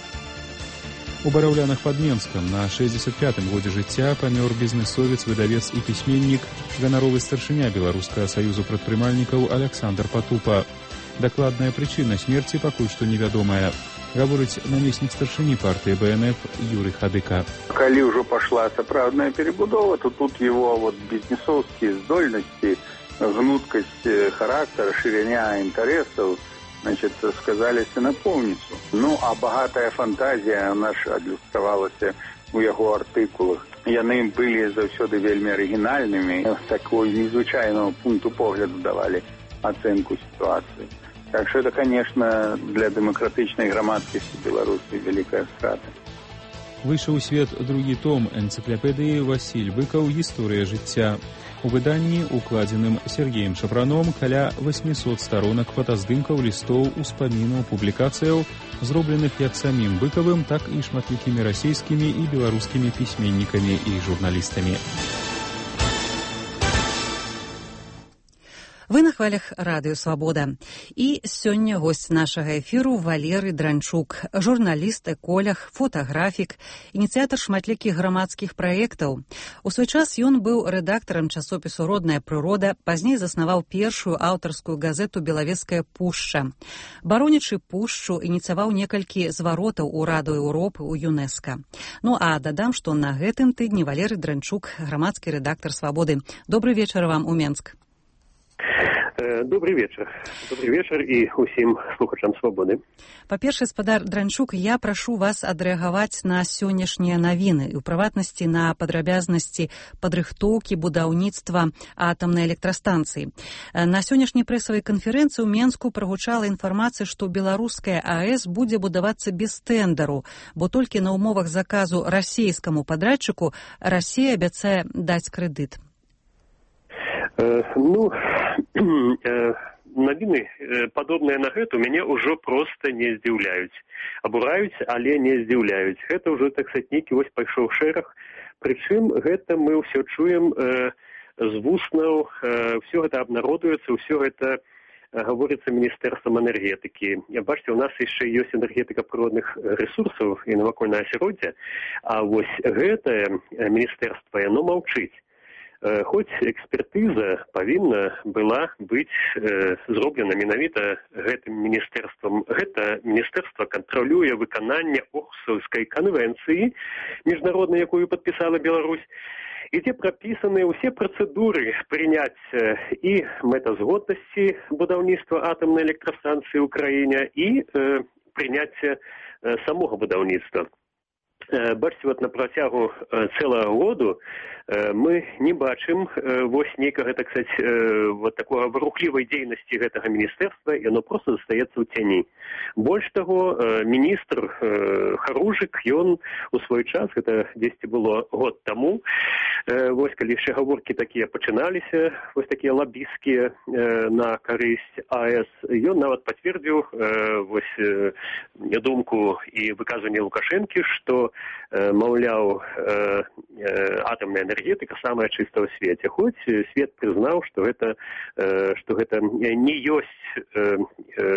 У Бараўлянах пад Менскам на 65-м годзе жыцця памёр бізнесовец, выдавец і пісьменнік, ганаровы старшыня Беларускага саюзу прадпрымальнікаў Александр Патупа. Дакладная прычына смерці пакуль што невядомая, гаворыць намеснік старшыні партыі БНФ Юрый Хадыка.
Калі ўжо пашла сапраўдная перебудова, то тут его бізнесовскія здольнасці, гнуткасць характара, шырыня інтарэсаў, значит, сказались на полницу. Ну, а богатая фантазія наша адлюстравалася у яго артыкулах. Яны былі заўсёды вельмі арыгінальнымі, з такой незвычайного пункту погляду давали ацэнку ситуации. Так что это, конечно, для демократичной громадскости Беларуси великая страта.
Выйшаў у свет другі том энцыклапедыі Васіль Быкаў «Гісторыя жыцця». У выданні, укладзеным Сергеем Шапраном, каля 800 сторонак фотаздымкаў, лістоў, успамінаў, публікацыяў, зробленых як самім Быкавым, так і шматлікімі расійскімі і беларускімі пісьменнікамі і журналістамі.
Вы на хвалях радыё «Свабода». І сёння госць нашага эфіру Валерый Дранчук, журналіст, эколог, фотаграфік, ініцыятар шматлікіх грамадскіх праектаў. У свой час ён быў рэдактарам часопісу «Родная прырода», пазней заснаваў першую аўтарскую газету «Белавежская пушча». Баронячы пушчу, ініцыяваў некалькі зваротаў у Раду Еўропы ў ЮНЕСКА. Ну а дадам, што на гэтым тыдні Валерый Дранчук, грамадскі рэдактар «Свабоды». Добрый вечар вам у Менск.
Добрый вечер. Добрый вечер і усім слухачам «Свабоды».
Па-першае, спадар Дранчук, я прашу вас адрэагаваць на сённяшнія навіны, і ў прыватнасці на падрабязнасці падрыхтоўкі будаўніцтва атамнай электрастанцыі. На сённяшняй прэсавай канферэнцыі ў Менску прагучала інфармацыя, што беларуская АЭС будзе будавацца без тэндару, бо толькі на ўмовах заказу расійскаму падрадчыку Расія абяцае даць крэдыт.
Навіны, падобныя на гэту, мяне ўжо проста не здзіўляюць. Абураюць, але не здзіўляюць. Гэта ўжо, так сказать, нейкі вось пайшоў шэраг. Прычым гэта мы ўсё чуем з вуснаў, ўсё гэта абнародуецца, ўсё гэта гаворыцца Міністэрствам энергетыкі. Бачыце, у нас яшчэ ёсць энергетыка прыродных ресурсаў і навакольнае асяроддзе, а вось гэтае міністэрства, яно маўчыць. Хоць экспертыза павінна была быць зроблена менавіта гэтым міністэрствам. Гэта міністэрства кантралюе выкананне Орхусаўскай канвенцыі міжнароднай, якую падпісала Беларусь, і дзе прапісаны ўсе працэдуры прыняцця і мэтазгоднасці будаўніцтва атамнай электрастанцыі ў краіне і прыняцця самога будаўніцтва. Бачыце, вот на працягу цэлага году мы не бачым вось нейкага, так сказать, вот такого варухлівай дзейнасці гэтага міністэрства, і оно просто застаецца ў цяні. Больш таго, міністр Харужык, ён у свой час, гэта дзесьці было год таму, вось калі яшчэ гаворкі такія пачыналіся, вось такія лабісцкія на карысць АЭС, ён нават пацвердзіў вось думку і выказванне Лукашэнкі, што маўляў, атамная энергетика самая чистая в свете. Хоть свет признал, что это не есть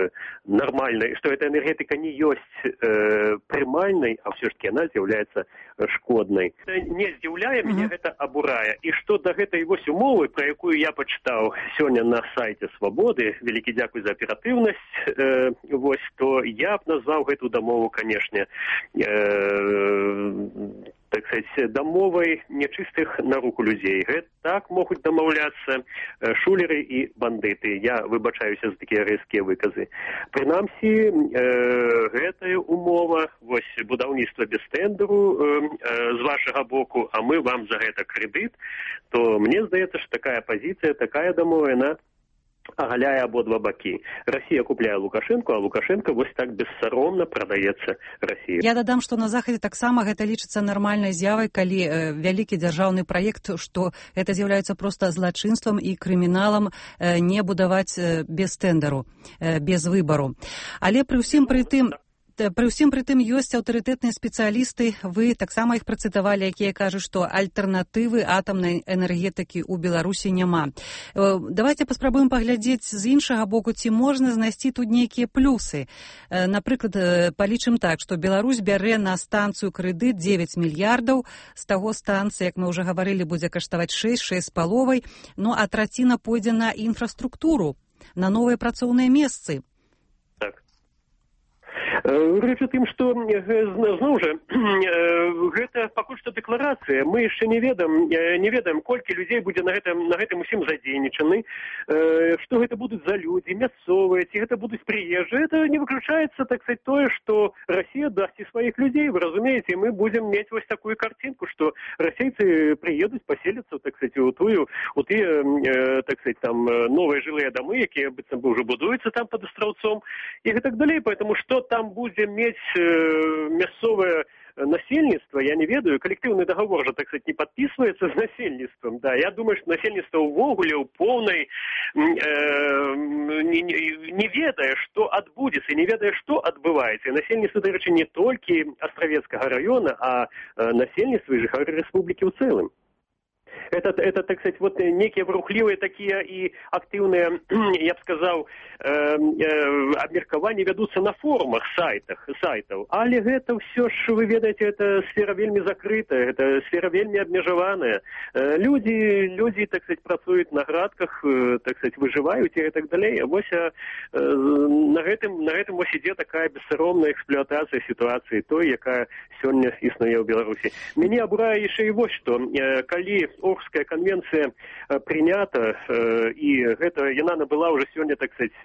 нормальной, что эта энергетика не есть примальной, а все-таки она является шкоднай. Не здзіўляе мяне, гэта абурае. І што да гэтай вось умовы, пра якую я пачытаў сёння на сайце Свабоды, вялікі дзякуй за аператыўнасць, вось, то я б назваў гэту дамову, канешне, так сказать, дамовай нечыстых на руку людзей. Так могуць дамаўляцца шулеры і бандыты. Я выбачаюся за такія рэзкія выказы. Прынамсі, гэтая умова, вось, будаўніцтва без тендеру з вашага боку, а мы вам за гэта крэдыт, то мне здаецца, што такая пазіцыя, такая дамова, яна агаляе абодва бакі. Расія купляе Лукашенко, а Лукашенко вось так бессаромна прадаецца Расіі.
Я дадам, што на Захадзе таксама гэта лічыцца нармальнай з'явай, калі вялікі дзяржаўны праект, што гэта з'яўляецца проста злачынствам і крыміналам не будаваць без тендеру, без выбару. Але пры ўсім пры тым ёсць аўтарытэтныя спецыялісты, вы таксама іх працытавалі, якія кажуць, што альтэрнатывы атамнай энергетыкі ў Беларусі няма. Давайте паспрабуем паглядзець з іншага боку, ці можна знайсці тут нейкія плюсы. Напрыклад, палічым так, што Беларусь бярэ на станцыю крэдыт 9 мільярдаў, з таго станцыя, як мы ўжо гаварылі, будзе каштаваць 6,5, ну а траціна пойдзе на інфраструктуру, на новыя працоўныя месцы.
Рэч у тым, што зноў жа гэта пакуль што дэкларацыя. Мы яшчэ не ведаем, колькі людзей будзе на гэтым усім задзейнічаны, што гэта будуць за людзі, мясцовыя, ці гэта будуць прыезджыя. Это не выключаецца, так сказать, тое, што Расія дасць сваіх людзей. Вы разумееце, мы будзем мець вось такую картинку, што расейцы прыедуць, паселяцца, так сказать, у тыя, так сказать, там новыя жылыя дамы, якія быццам бы ўжо будуюцца там пад Астраўцом і гэтак далей. Поэтому што там будзе мець мясцовае насельніцтва, я не ведаю. Калектыўны даговор же, так сказать, не падпісваецца з насельніцтвам. Да, я думаю, што насельніцтва ўвогуле ў поўнай не ведае, што адбудзецца, не ведае, што адбываецца. І насельніцтва, дарэчы, не толькі Астравецкага раёна, а насельніцтва і жыхары рэспублікі ў цэлым. Это, так сказать, вот некие врухливые такие и активные, я бы сказал, абмеркаванні вядуцца на форумах сайтаў. Але гэта ўсё ж, вы ведаеце, это сфера вельмі закрытая, это сфера вельмі абмежаваная. Люди, так сказать, працуюць на градках, так сказать, выжываюць і так далей. Вось на гэтым вось ідзе такая бессаромная эксплуатацыя сітуацыі той, якая сёння існуе ў Беларусі. Мяне абурае яшчэ і вось што, калі Оргская конвенция принята, и яна набыла уже сегодня, так сказать,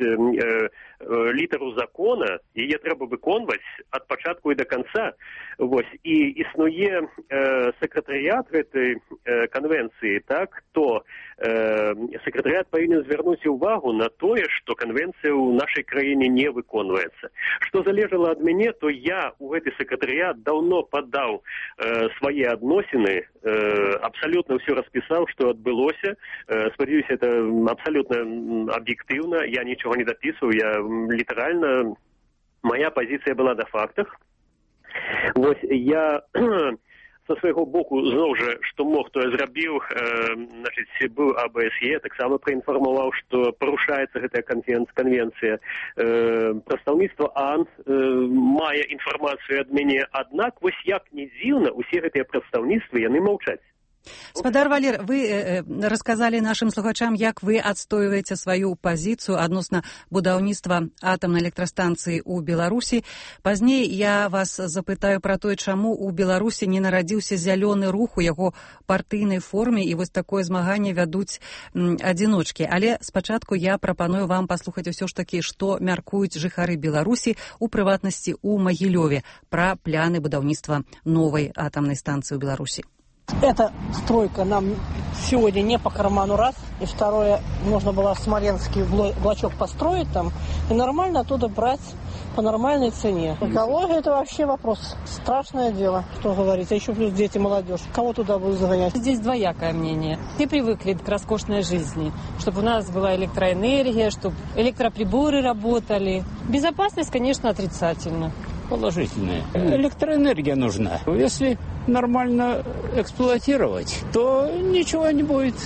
літару закона, яе трэба выконваць ад пачатку і до конца. Вось. І існуе сакратарыят гэтай конвенцыі, так, то сакратарыят павінен звярнуць увагу на тое, што конвенцыя ў нашай краіне не выконваецца. Што залежала ад мяне, то я ў гэты сакратарыят даўно падаў свае адносіны, абсалютна ўсё распісаў, што адбылося. Спадзяюся, это абсалютна аб'ектыўна, я нічога не дапісваў, я літаральна, моя позиция была на фактах. Вось я со свайго боку, зноў жа, што мог, то я зрабіў, значыць, быў АБСЕ, таксама праінфармаваў, што парушаецца гэтая канвенцыя. Прадстаўніцтва ААН мае інфармацыю ад мяне, аднак, вось як не дзіўна, усе гэтыя прадстаўніцтвы, яны маўчаць.
Спадар Валер, вы расказалі нашим слухачам, як вы адстойваеце сваю пазіцыю адносна будаўніцтва атамнай электрастанцыі ў Беларусі. Пазней я вас запытаю пра тое, чаму ў Беларусі не нарадзіўся зялёны рух у яго партыйнай форме, і вось такое змаганне вядуць адзіночкі. Але спачатку я прапаную вам паслухаць усё ж такі, што мяркуюць жыхары Беларусі, у прыватнасці ў Магілёве, пра пляны будаўніцтва новай атамнай станцыі ў Беларусі.
Эта стройка нам сегодня не по карману, раз. И второе, можно было Смоленский блочок построить там и нормально оттуда брать по нормальной цене. Экология — это вообще вопрос. Страшное дело, что говорить. А еще плюс дети, молодежь. Кого туда будут загонять?
Здесь двоякое мнение. Все привыкли к роскошной жизни. Чтобы у нас была электроэнергия, чтобы электроприборы работали. Безопасность, конечно, отрицательно.
Положительная. Электроэнергия нужна. Если нормально эксплуатировать, то ничего не будет.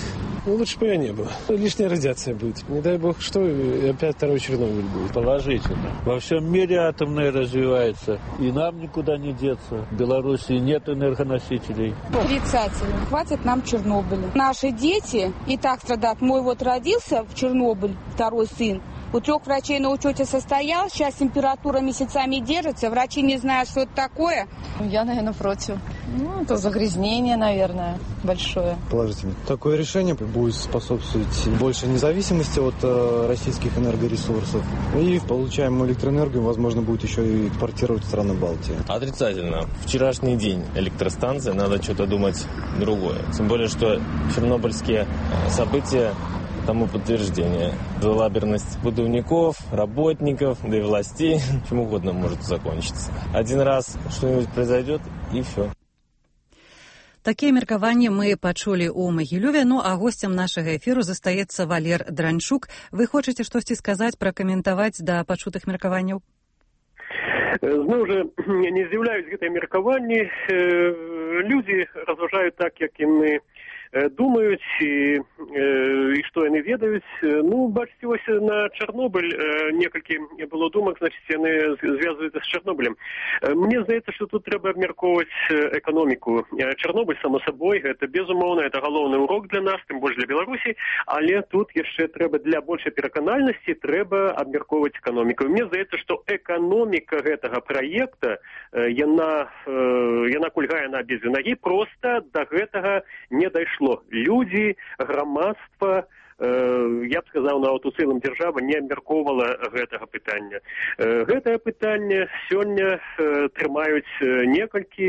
Ну, лучше бы я не был. Лишняя радиация будет. Не дай бог, что и опять второй Чернобыль будет.
Положительно. Во всем мире атомное развивается. И нам никуда не деться. В Беларуси нет энергоносителей.
Отрицательно. Хватит нам Чернобыля. Наши дети и так страдают. Мой вот родился в Чернобыль, второй сын. У 3 врачей на учете состоял, сейчас температура месяцами держится, врачи не знают, что это такое.
Я, наверное, против. Ну, это загрязнение, наверное, большое.
Положительно. Такое решение будет способствовать большей независимости от российских энергоресурсов. И получаемую электроэнергию, возможно, будет еще и экспортировать в страны Балтии.
Отрицательно. Вчерашний день электростанции, надо что-то думать другое. Тем более, что чернобыльские события тому подтверждение. Безалаберность будовников, работников, да и властей, чем угодно может закончиться. Один раз что-нибудь произойдет, и все.
Такія меркаванні мы пачулі ў Магілёве, ну а госцем нашага эфіру застаецца Валер Дранчук. Вы хочаце штосьці сказаць, пракаментаваць да пачутых меркаванняў?
Зноў жа, не здзіўляюць гэтыя меркаванні. Людзі разважаюць так, як яны думаюць і што яны ведаюць. Ну, бачыце, вось на Чарнобыль некалькі было думак, значыць, яны звязваюцца з Чарнобылем. Мне здаецца, што тут трэба абмяркоўваць эканоміку. Чарнобыль, само сабой, гэта безумоўна, это галоўны урок для нас, тым больш для Беларусі, але тут яшчэ трэба для большай пераканальнасці трэба абмяркоўваць эканоміку. Мне здаецца, што эканоміка гэтага праекта, яна кульгае на абедзве нагі, проста да гэтага не дайшло. Людзі, грамадства, я б сказаў, нават у цэлым дзяржава не абмяркоўвала гэтага пытання. Гэтае пытанне сёння трымаюць некалькі,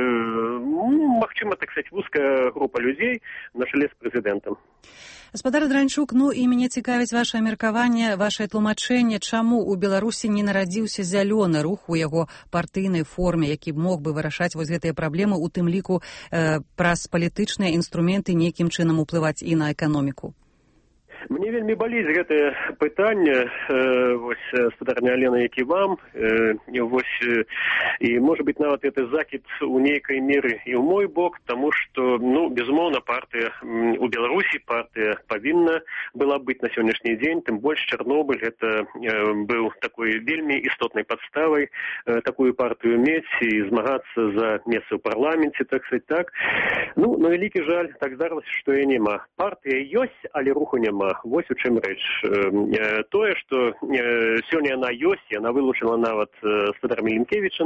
магчыма, так сказаць, вузкая група людзей на чале з прэзідэнтам.
Гаспадар Дранчук, ну і мяне цікавіць ваша меркаванне, вашае тлумачэнне, чаму ў Беларусі не нарадзіўся зялёны рух у яго партыйнай форме, які мог бы вырашаць вось гэтыя праблемы, у тым ліку праз палітычныя інструменты нейкім чынам уплываць і на эканоміку.
Мне вельмі баліць гэтае пытанне, вось, спадарня Алена, як і вам, вось, і, можа быць, нават это закід у нейкай меры і ў мой бок, таму што, ну, безумоўна, партыя у Беларусі, партыя павінна была быць на сённяшні дзень, тым больш Чарнобыль, гэта быў такой вельмі істотнай падставай такую партыю мець і змагацца за месца ў парламенце, так сказаць, так. Ну, на вялікі жаль, так здарылася, што яе няма. Партыя ёсць, але руху няма. Вось у чым рэч. Тое, што сёння яна ёсць, яна вылучыла нават Спадар Мілінкевіча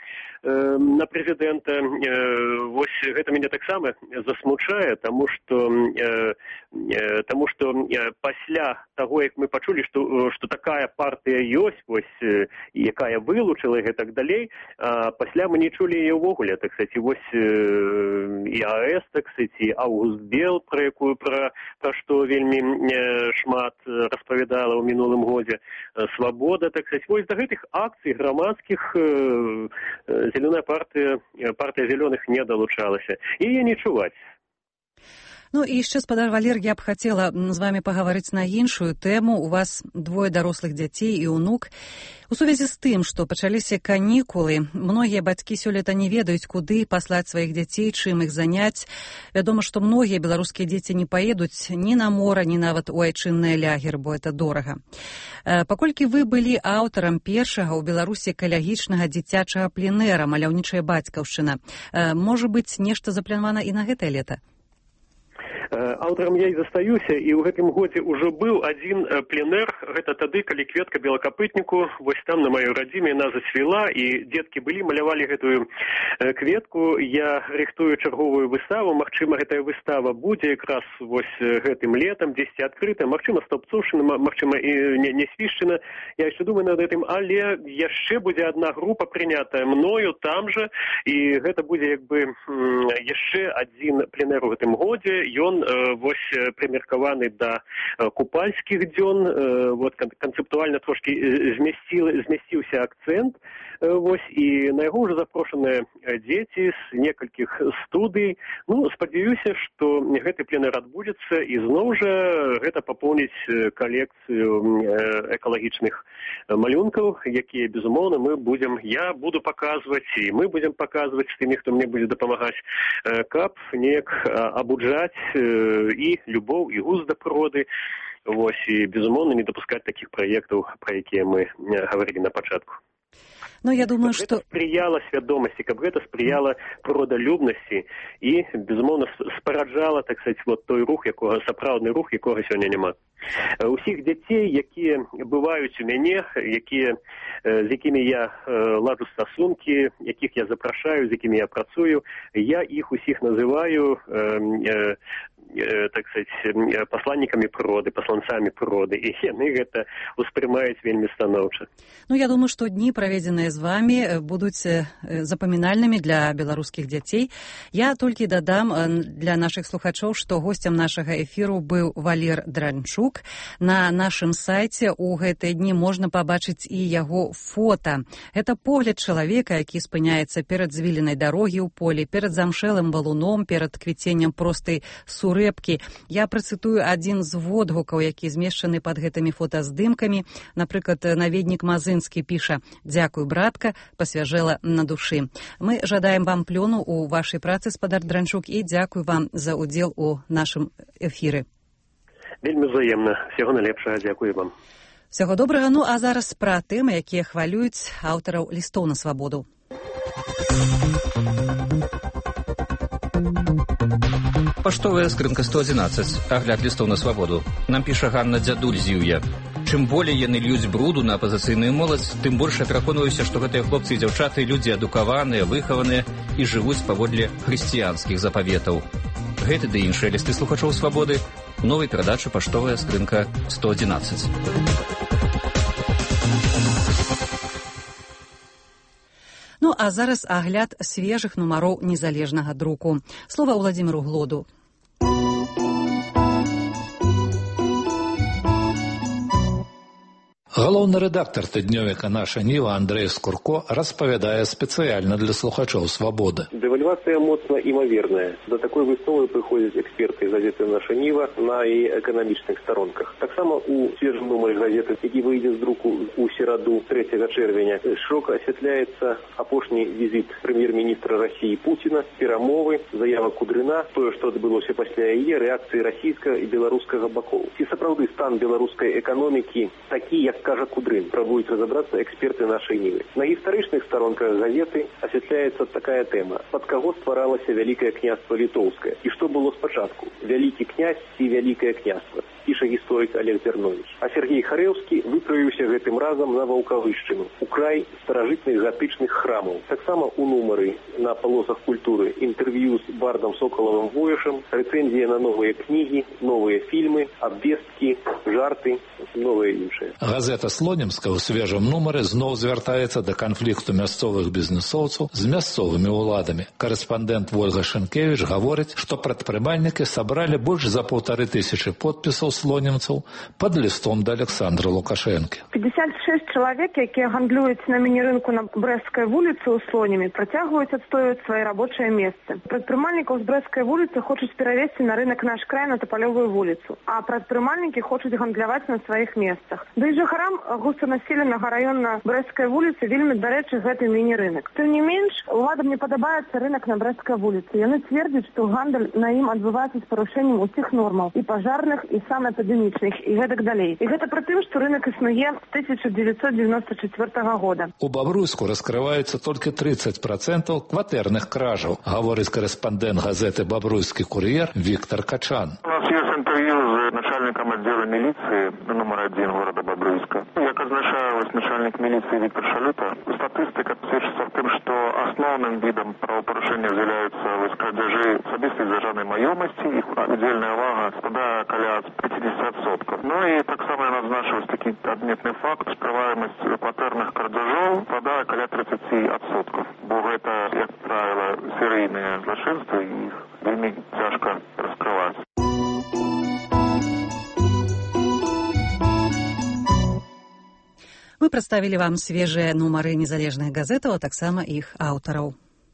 на прэзідэнта. Вось гэта мяне таксама засмучае, таму што пасля таго, як мы пачулі, што такая партыя ёсць, вось, якая вылучыла і гэтак далей, пасля мы не чулі яе ўвогуле, так сказаць, вось і АЭС, так сказаць, і Аўгуст Бел, пра што вельмі шмат распавядала ў мінулым годзе, Свабода, так сказаць. Вось да гэтых акцый грамадскіх зеленая партыя зелёных не далучалася. Яе не чуваць.
Ну і яшчэ, спадар Валер, я б хацела з вамі пагаварыць на іншую тэму. У вас 2 дарослых дзяцей і ўнук. У сувязі з тым, што пачаліся канікулы, многія бацькі сёлета не ведаюць, куды паслаць сваіх дзяцей, чым іх заняць. Вядома, што многія беларускія дзеці не паедуць ні на мора, ні нават у айчынныя лагер, бо это дорага. Паколькі вы былі аўтарам першага ў Беларусі экалагічнага дзіцячага пленэра «Маляўнічая бацькаўшчына», можа быць, нешта запланавана і на гэтае лета?
Аўтарам я і застаюся, і ў гэтым годзе ўжо быў адзін пленэр, гэта тады, калі кветка белакапытніку, вось там на маёй радзіме яна зацвіла, і дзеткі былі, малявалі гэтую кветку. Я рыхтую чарговую выставу, магчыма, гэтая выстава будзе якраз вось гэтым летам, дзесьці адкрыта, магчыма, стопцоўшчына, магчыма, і не свішчына. Я яшчэ думаю над гэтым, але яшчэ будзе адна група прынятая мною там жа, і гэта будзе як бы яшчэ адзін пленэр у гэтым годзе. Ён вось прымеркаваны да купальскіх дзён, вот канцэптуальна трошкі змясціўся акцэнт, вось, і на яго ўжо запрошаныя дзеці з некалькіх студый. Ну, спадзяюся, што гэты пленэр адбудзецца, і зноў жа гэта папоўніць калекцыю экалагічных малюнкаў, якія, безумоўна, я буду паказваць, і мы будзем паказваць з тымі, хто мне будзе дапамагаць, каб неяк абуджаць і любоў, і густ да прыроды. Вось, і, безумоўна, не дапускаць такіх праектаў, пра якія мы гаварылі на пачатку.
Ну, я думаю,
каб
што...
гэта спрыяла свядомасці, каб гэта спрыяла прыродалюбнасці і, безумоўна, спараджала, так сказать, вот той рух, сапраўдны рух, якога сёння няма. Усіх дзяцей, якія бываюць у мяне, з якімі я ладжу стасункі, якіх я запрашаю, з якімі я працую, я іх усіх называю, так сказать, пасланнікамі прыроды, пасланцамі прыроды, і яны гэта успрымаюць вельмі станоўча.
Ну, я думаю, што дні, праведзеныя з вами, будуць запамінальнымі для беларускіх дзяцей. Я толькі дадам для нашых слухачоў, што госцем нашага эфіру быў Валер Дранчук. На нашым сайце ў гэтыя дні можна пабачыць і яго фота. Гэта погляд чалавека, які спыняецца перад звілінай дарогі ў полі, перад замшэлым валуном, перад квіценнем простай сурэбкі. Я працытую адзін з водгукаў, які змешчаны пад гэтымі фотаздымкамі. Напрыклад, наведнік Мазынскі піша: «Дзякуй, братка, пасвяжэла на душы». Мы жадаем вам плёну ў вашай працы, спадар Дранчук, і дзякуй вам за ўдзел у нашым эфіры.
Вельмі взаемна. Всяго найлепшага. Дзякуй вам.
Всяго добрага. Ну, а зараз пра тэмы, якія хвалююць аўтараў лістоў на свабоду.
Паштовая скрынка 111. Агляд лістоў на свабоду. Нам піша Ганна Дзядуль з Іўя. Чым болей яны льюць бруду на апазіцыйную моладзь, тым больш я пераконваюся, што гэтыя хлопцы і дзяўчаты людзі адукаваныя, выхаваныя і жывуць паводле хрысціянскіх запаветаў. Гэты ды іншыя лісты слухачоў свабоды у новай перадачы «Паштовая скрынка 111».
Ну, а зараз агляд свежых нумароў незалежнага друку. Слова Владимиру Глоду.
Галоўны рэдактар тыднёвіка «Наша Ніва» Андрэй Скурко распавядае спецыяльна для слухачоў свабоды.
Дэвальвацыя моцна імаверная. Да такой высновы прыходзяць эксперты газеты «Наша Ніва» на і эканамічных старонках. Таксама у свежым нумары газеты, які выйдзе з друку ў сераду 3 чэрвеня, шырока асвятляецца апошні візіт прэм'ер-міністра Расіі Пуціна, перамовы, заява Кудрына, тое, што адбылося пасля яе, рэакцыі расійскага і беларускага бакоў. Ці сапраўды стан беларускай эканомікі такі, як кажа Кудрын, пробуюць разобраться эксперты нашай Нівы. На гістарычных сторонках газеты асвятляецца такая тэма: пад каго стваралася вялікае княства літоўскае і што было спачатку, вялікі князь ці вялікае княства, піша гісторык Олег Зернович. А Сергей Харэўскі выправіўся гэтым разам на Ваўкавышчыну, у край старажытных гатычных храмаў. Таксама у нумары на палосах культуры інтэрв'ю з бардам Сокалавым Воешам, рэцэнзія на новыя кнігі, новыя фільмы, абвесткі, жарты, новыя іншыя.
Газета «Слонімска» ў свежым нумары зноў звяртаецца да канфлікту мясцовых бізнесоўцаў з мясцовымі ўладамі. Карэспандэнт Вольга Шэнкевіч гаворыць, што прадпрымальнікі сабралі больш за 1500 подпісаў слонімцаў пад лістом да Александра Лукашэнкі.
56 чалавек, якія гандлююць на міні-рынку на Брэсцкай вуліцы ў Слонімі, працягваюць адстойваць свае рабочыя месцы. Прадпрымальнікаў з Брэсцкай вуліцы хочуць перавесці на рынак «Наш край» на Тапалёвую вуліцу, а прадпрымальнікі хочуць гандляваць на сваіх месцах. Да і жыхарам густанаселенага раёна Брэсцкай вуліцы вельмі дарэчы гэты міні-рынак. Тым не менш, уладам не падабаецца рынак на Брэсцкай вуліцы. Яны цвердзяць, што гандаль на ім адбываецца з парушэннем усіх нормаў, і пажарных, і санэпідэмічных, і гэтак далей. І гэта пры тым, што рынак існуе з 1994 года.
У Бабруйску раскрываецца толькі 30% кватэрных кражаў, гаворыць корэспандэнт газеты «Бабруйскі кур'ер» Віктор Качан.
У нас есть интервью с начальником отдела милиции номер 1 города Бобруйска. Як означает начальник милиции Виктор Шалюта, статистика свідчить в том, что основным видом правопорушения являются крадежи особистої державної майомості, їх удільна увага складає каля 50%. Ну і так само назначився такий адмітний факт, скриваємость квартирних крадежів складає каля 30%. Бо це, як правило, серійне злочинство, і їх вельми тяжко розкривати.
Мы прадставілі вам свежыя нумары незалежных газетаў, а таксама іх аўтараў.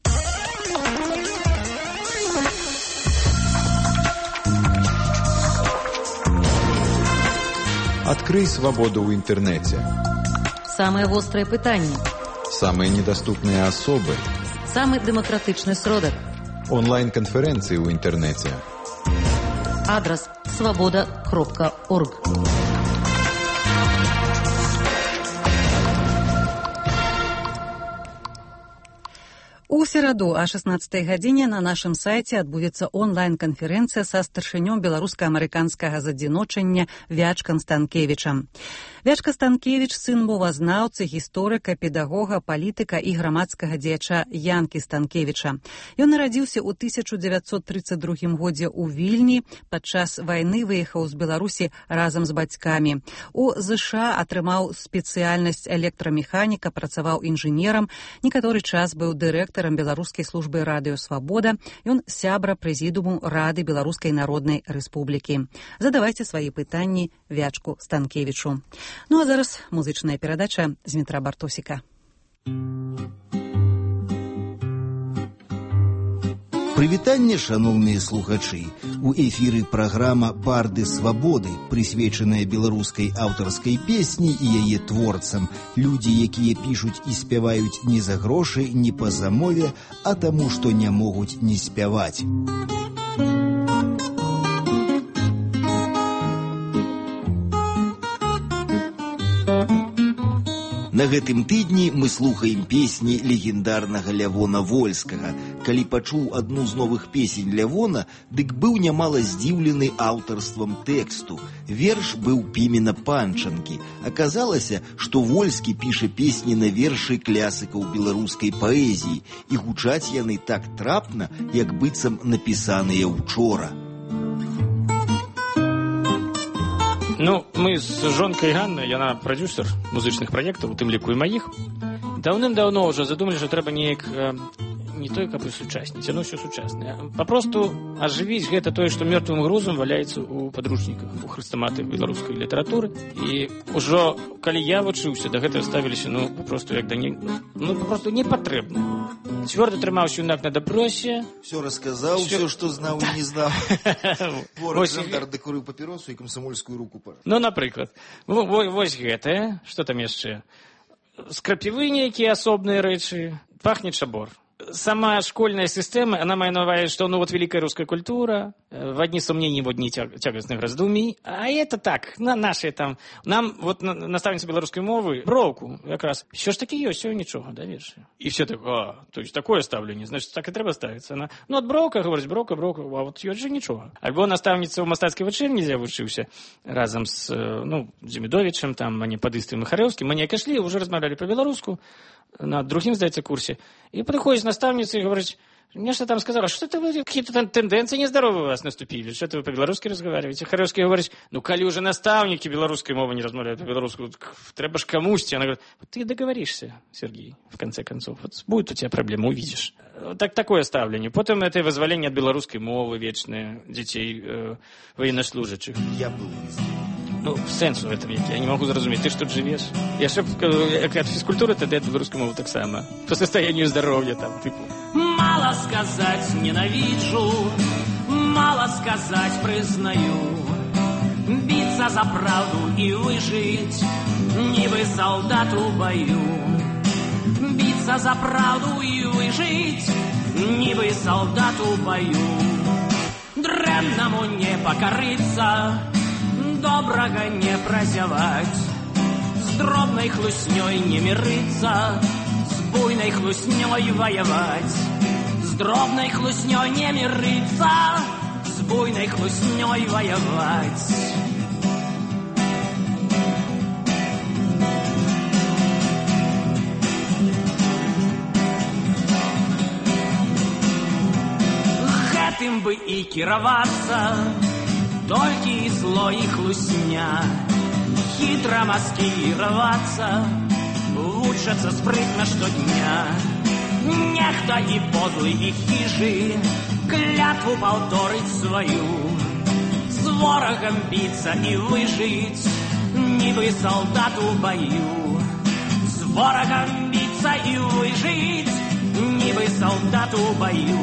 Открый свободу в интернете.
Самые острые пытания.
Самые недоступные особы.
Самый демократичный сродок.
Онлайн-конференции в интернете.
Адрес svoboda.org.
У сераду о 16 гадзіне на нашым сайце адбудзецца онлайн-канферэнцыя са старшынём беларуска-амерыканскага задзіночання Вячкам Станкевічам. Вячка Станкевіч – сын мовазнаўцы, гісторыка, педагога, палітыка і грамадскага дзеяча Янкі Станкевіча. Ён нарадзіўся ў 1932 годзе ў Вільні, падчас вайны выехаў з Беларусі разам з бацькамі. У ЗША атрымаў спецыяльнасць электрамеханіка, працаваў інжынерам, некаторы час быў дырэктарам беларускай службы радыё «Свабода». Ён сябра прэзідыуму Рады Беларускай Народнай Рэспублікі. Задавайце свае пытанні Вячку Станкевічу. Ну а зараз музычная перадача Змітра Бартосіка.
Прывітанне, шаноўныя слухачы. У эфіры праграма «Барды свабоды», прысвечаная беларускай аўтарскай песні і яе творцам. Людзі, якія пішуць і спяваюць не за грошы, не па замове, а таму, што не могуць не спяваць. На гэтым тыдні мы слухаем песні легендарнага Лявона Вольскага. Калі пачуў адну з новых песень Лявона, дык быў нямала здзіўлены аўтарствам тэксту. Верш быў Пімена Панчанкі. Аказалася, што Вольскі піша песні на вершы клясыкаў беларускай паэзіі, і гучаць яны так трапна, як быццам напісаныя учора.
Ну, мы з жонкай Ганнай, яна прадзюсер музычных праектаў, у тым ліку і маіх, даўным-даўно ўжо задумалі, што трэба неяк не тое, каб сучасніць, оно ўсё сучаснае. Папросту ажывіць гэта тое, што мёртвым грузам валяецца ў падручніках, у хрэстаматы беларускай літаратуры. І ўжо, калі я вучыўся, да гэтага ставіліся, папросту як да папросту непатрэбна. Цвёрда трымаўся юнак на допросе.
Всё расказаў, всё, што знаў і не знаў. Вораг жандар дакурыў папіросу і камсамольскую руку пажаў.
Ну, напрыклад. Вось гэтае, што там яшчэ? Скрапівы нейкія асобныя рэчы, пахне чабор. Сама школьная система, она мае на увазі, что великая русская культура, в одни сомнения, в одни тягостных раздумий, а это так, наши там, нам, наставница белорусской мовы, броўку, как раз, все ж таки есть, все ничего, да, верши. И все так, то есть такое ставление, значит, так и треба ставиться. Она, от броўка, говорить, броўка, а вот есть же ничего. Альбо наставница в мастацкай вучэльні, я вучыўся, разом с, Дзімідовічем, там, они падысты Махаревским, мы не кашли, уже размовляли по-белоруску, на другим, здаецца, курсе. И приходит наставница и говорит, нечто там сказала, что это вы, какие-то там тенденции нездоровые у вас наступили, что это вы по-белорусски разговариваете. Харевский говорит, коли уже наставники белорусской мовы не размовляют по-белорусски, треба ж комусь. Она говорит, ты договоришься, Сергей, в конце концов. Будет у тебя проблема, увидишь. Такое ставление. Потом это вызволение от белорусской мовы вечное детей военнослужащих.
Я был
сенсу в этом я не могу зразумець. Ты ж тут живешь? Я ж от физкультуры тогда от белорусской мовы так само. По состоянию здоровья там, типа.
Мало сказать ненавижу, мало сказать признаю. Биться за правду и выжить, нібы солдат у бою. Биться за правду и выжить, нібы солдат у бою. Дрэннаму не покориться, добрага не прозяваць, з дробнай хлуснёй не мирыцца, з буйнай хлуснёй воевать, з дробнай хлуснёй не мирыцца, з буйнай хлуснёй воевать. Гэтым бы і кіравацца, толькі зло і хлусня, хитро маскироваться, вучацца спрытна штодня. Нехта і подлый, і хижи, клятву повторить свою, с ворогом биться и выжить, нібы солдат у бою. С ворогом биться и выжить, нібы солдат у бою.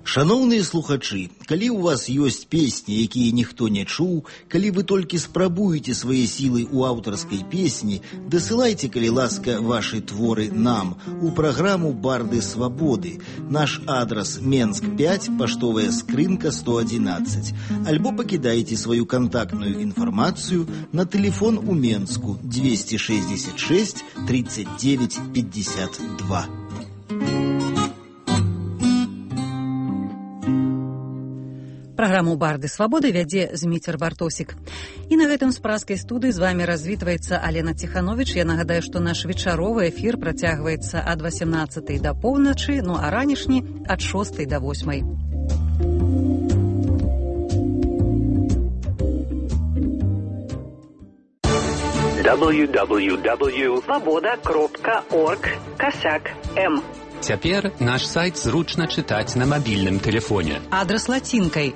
Шановныя слухачы, калі ў вас ёсць песні, якія ніхто не чуў, калі вы толькі спрабуеце свае сілы ў аўтарскай песні, дасылайце, калі ласка, вашы творы нам у праграму «Барды свабоды». Наш адрас Менск 5, паштовая скрынка 111. Альбо пакідайце сваю кантактную інфармацыю на тэлефон у Менску 266 39 52.
Праграму «Барды свабоды» вядзе Зміцер Бартосік. І на гэтым з празкай студыі з вамі развітваецца Алена Ціхановіч. Я нагадаю, што наш вечаровы эфір працягваецца ад 18 да поўначы, ну а ранішні ад 6 да 8.
www.svoboda.org/m.
Цяпер наш сайт зручна чытаць на мабільным тэлефоне.
Адрас лацінкай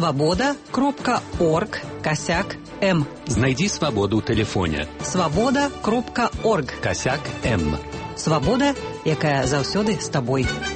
svoboda.org/m.
Знайдзі свабоду ў тэлефоне.
svoboda.org/m.
Свабода,
якая заўсёды з табой.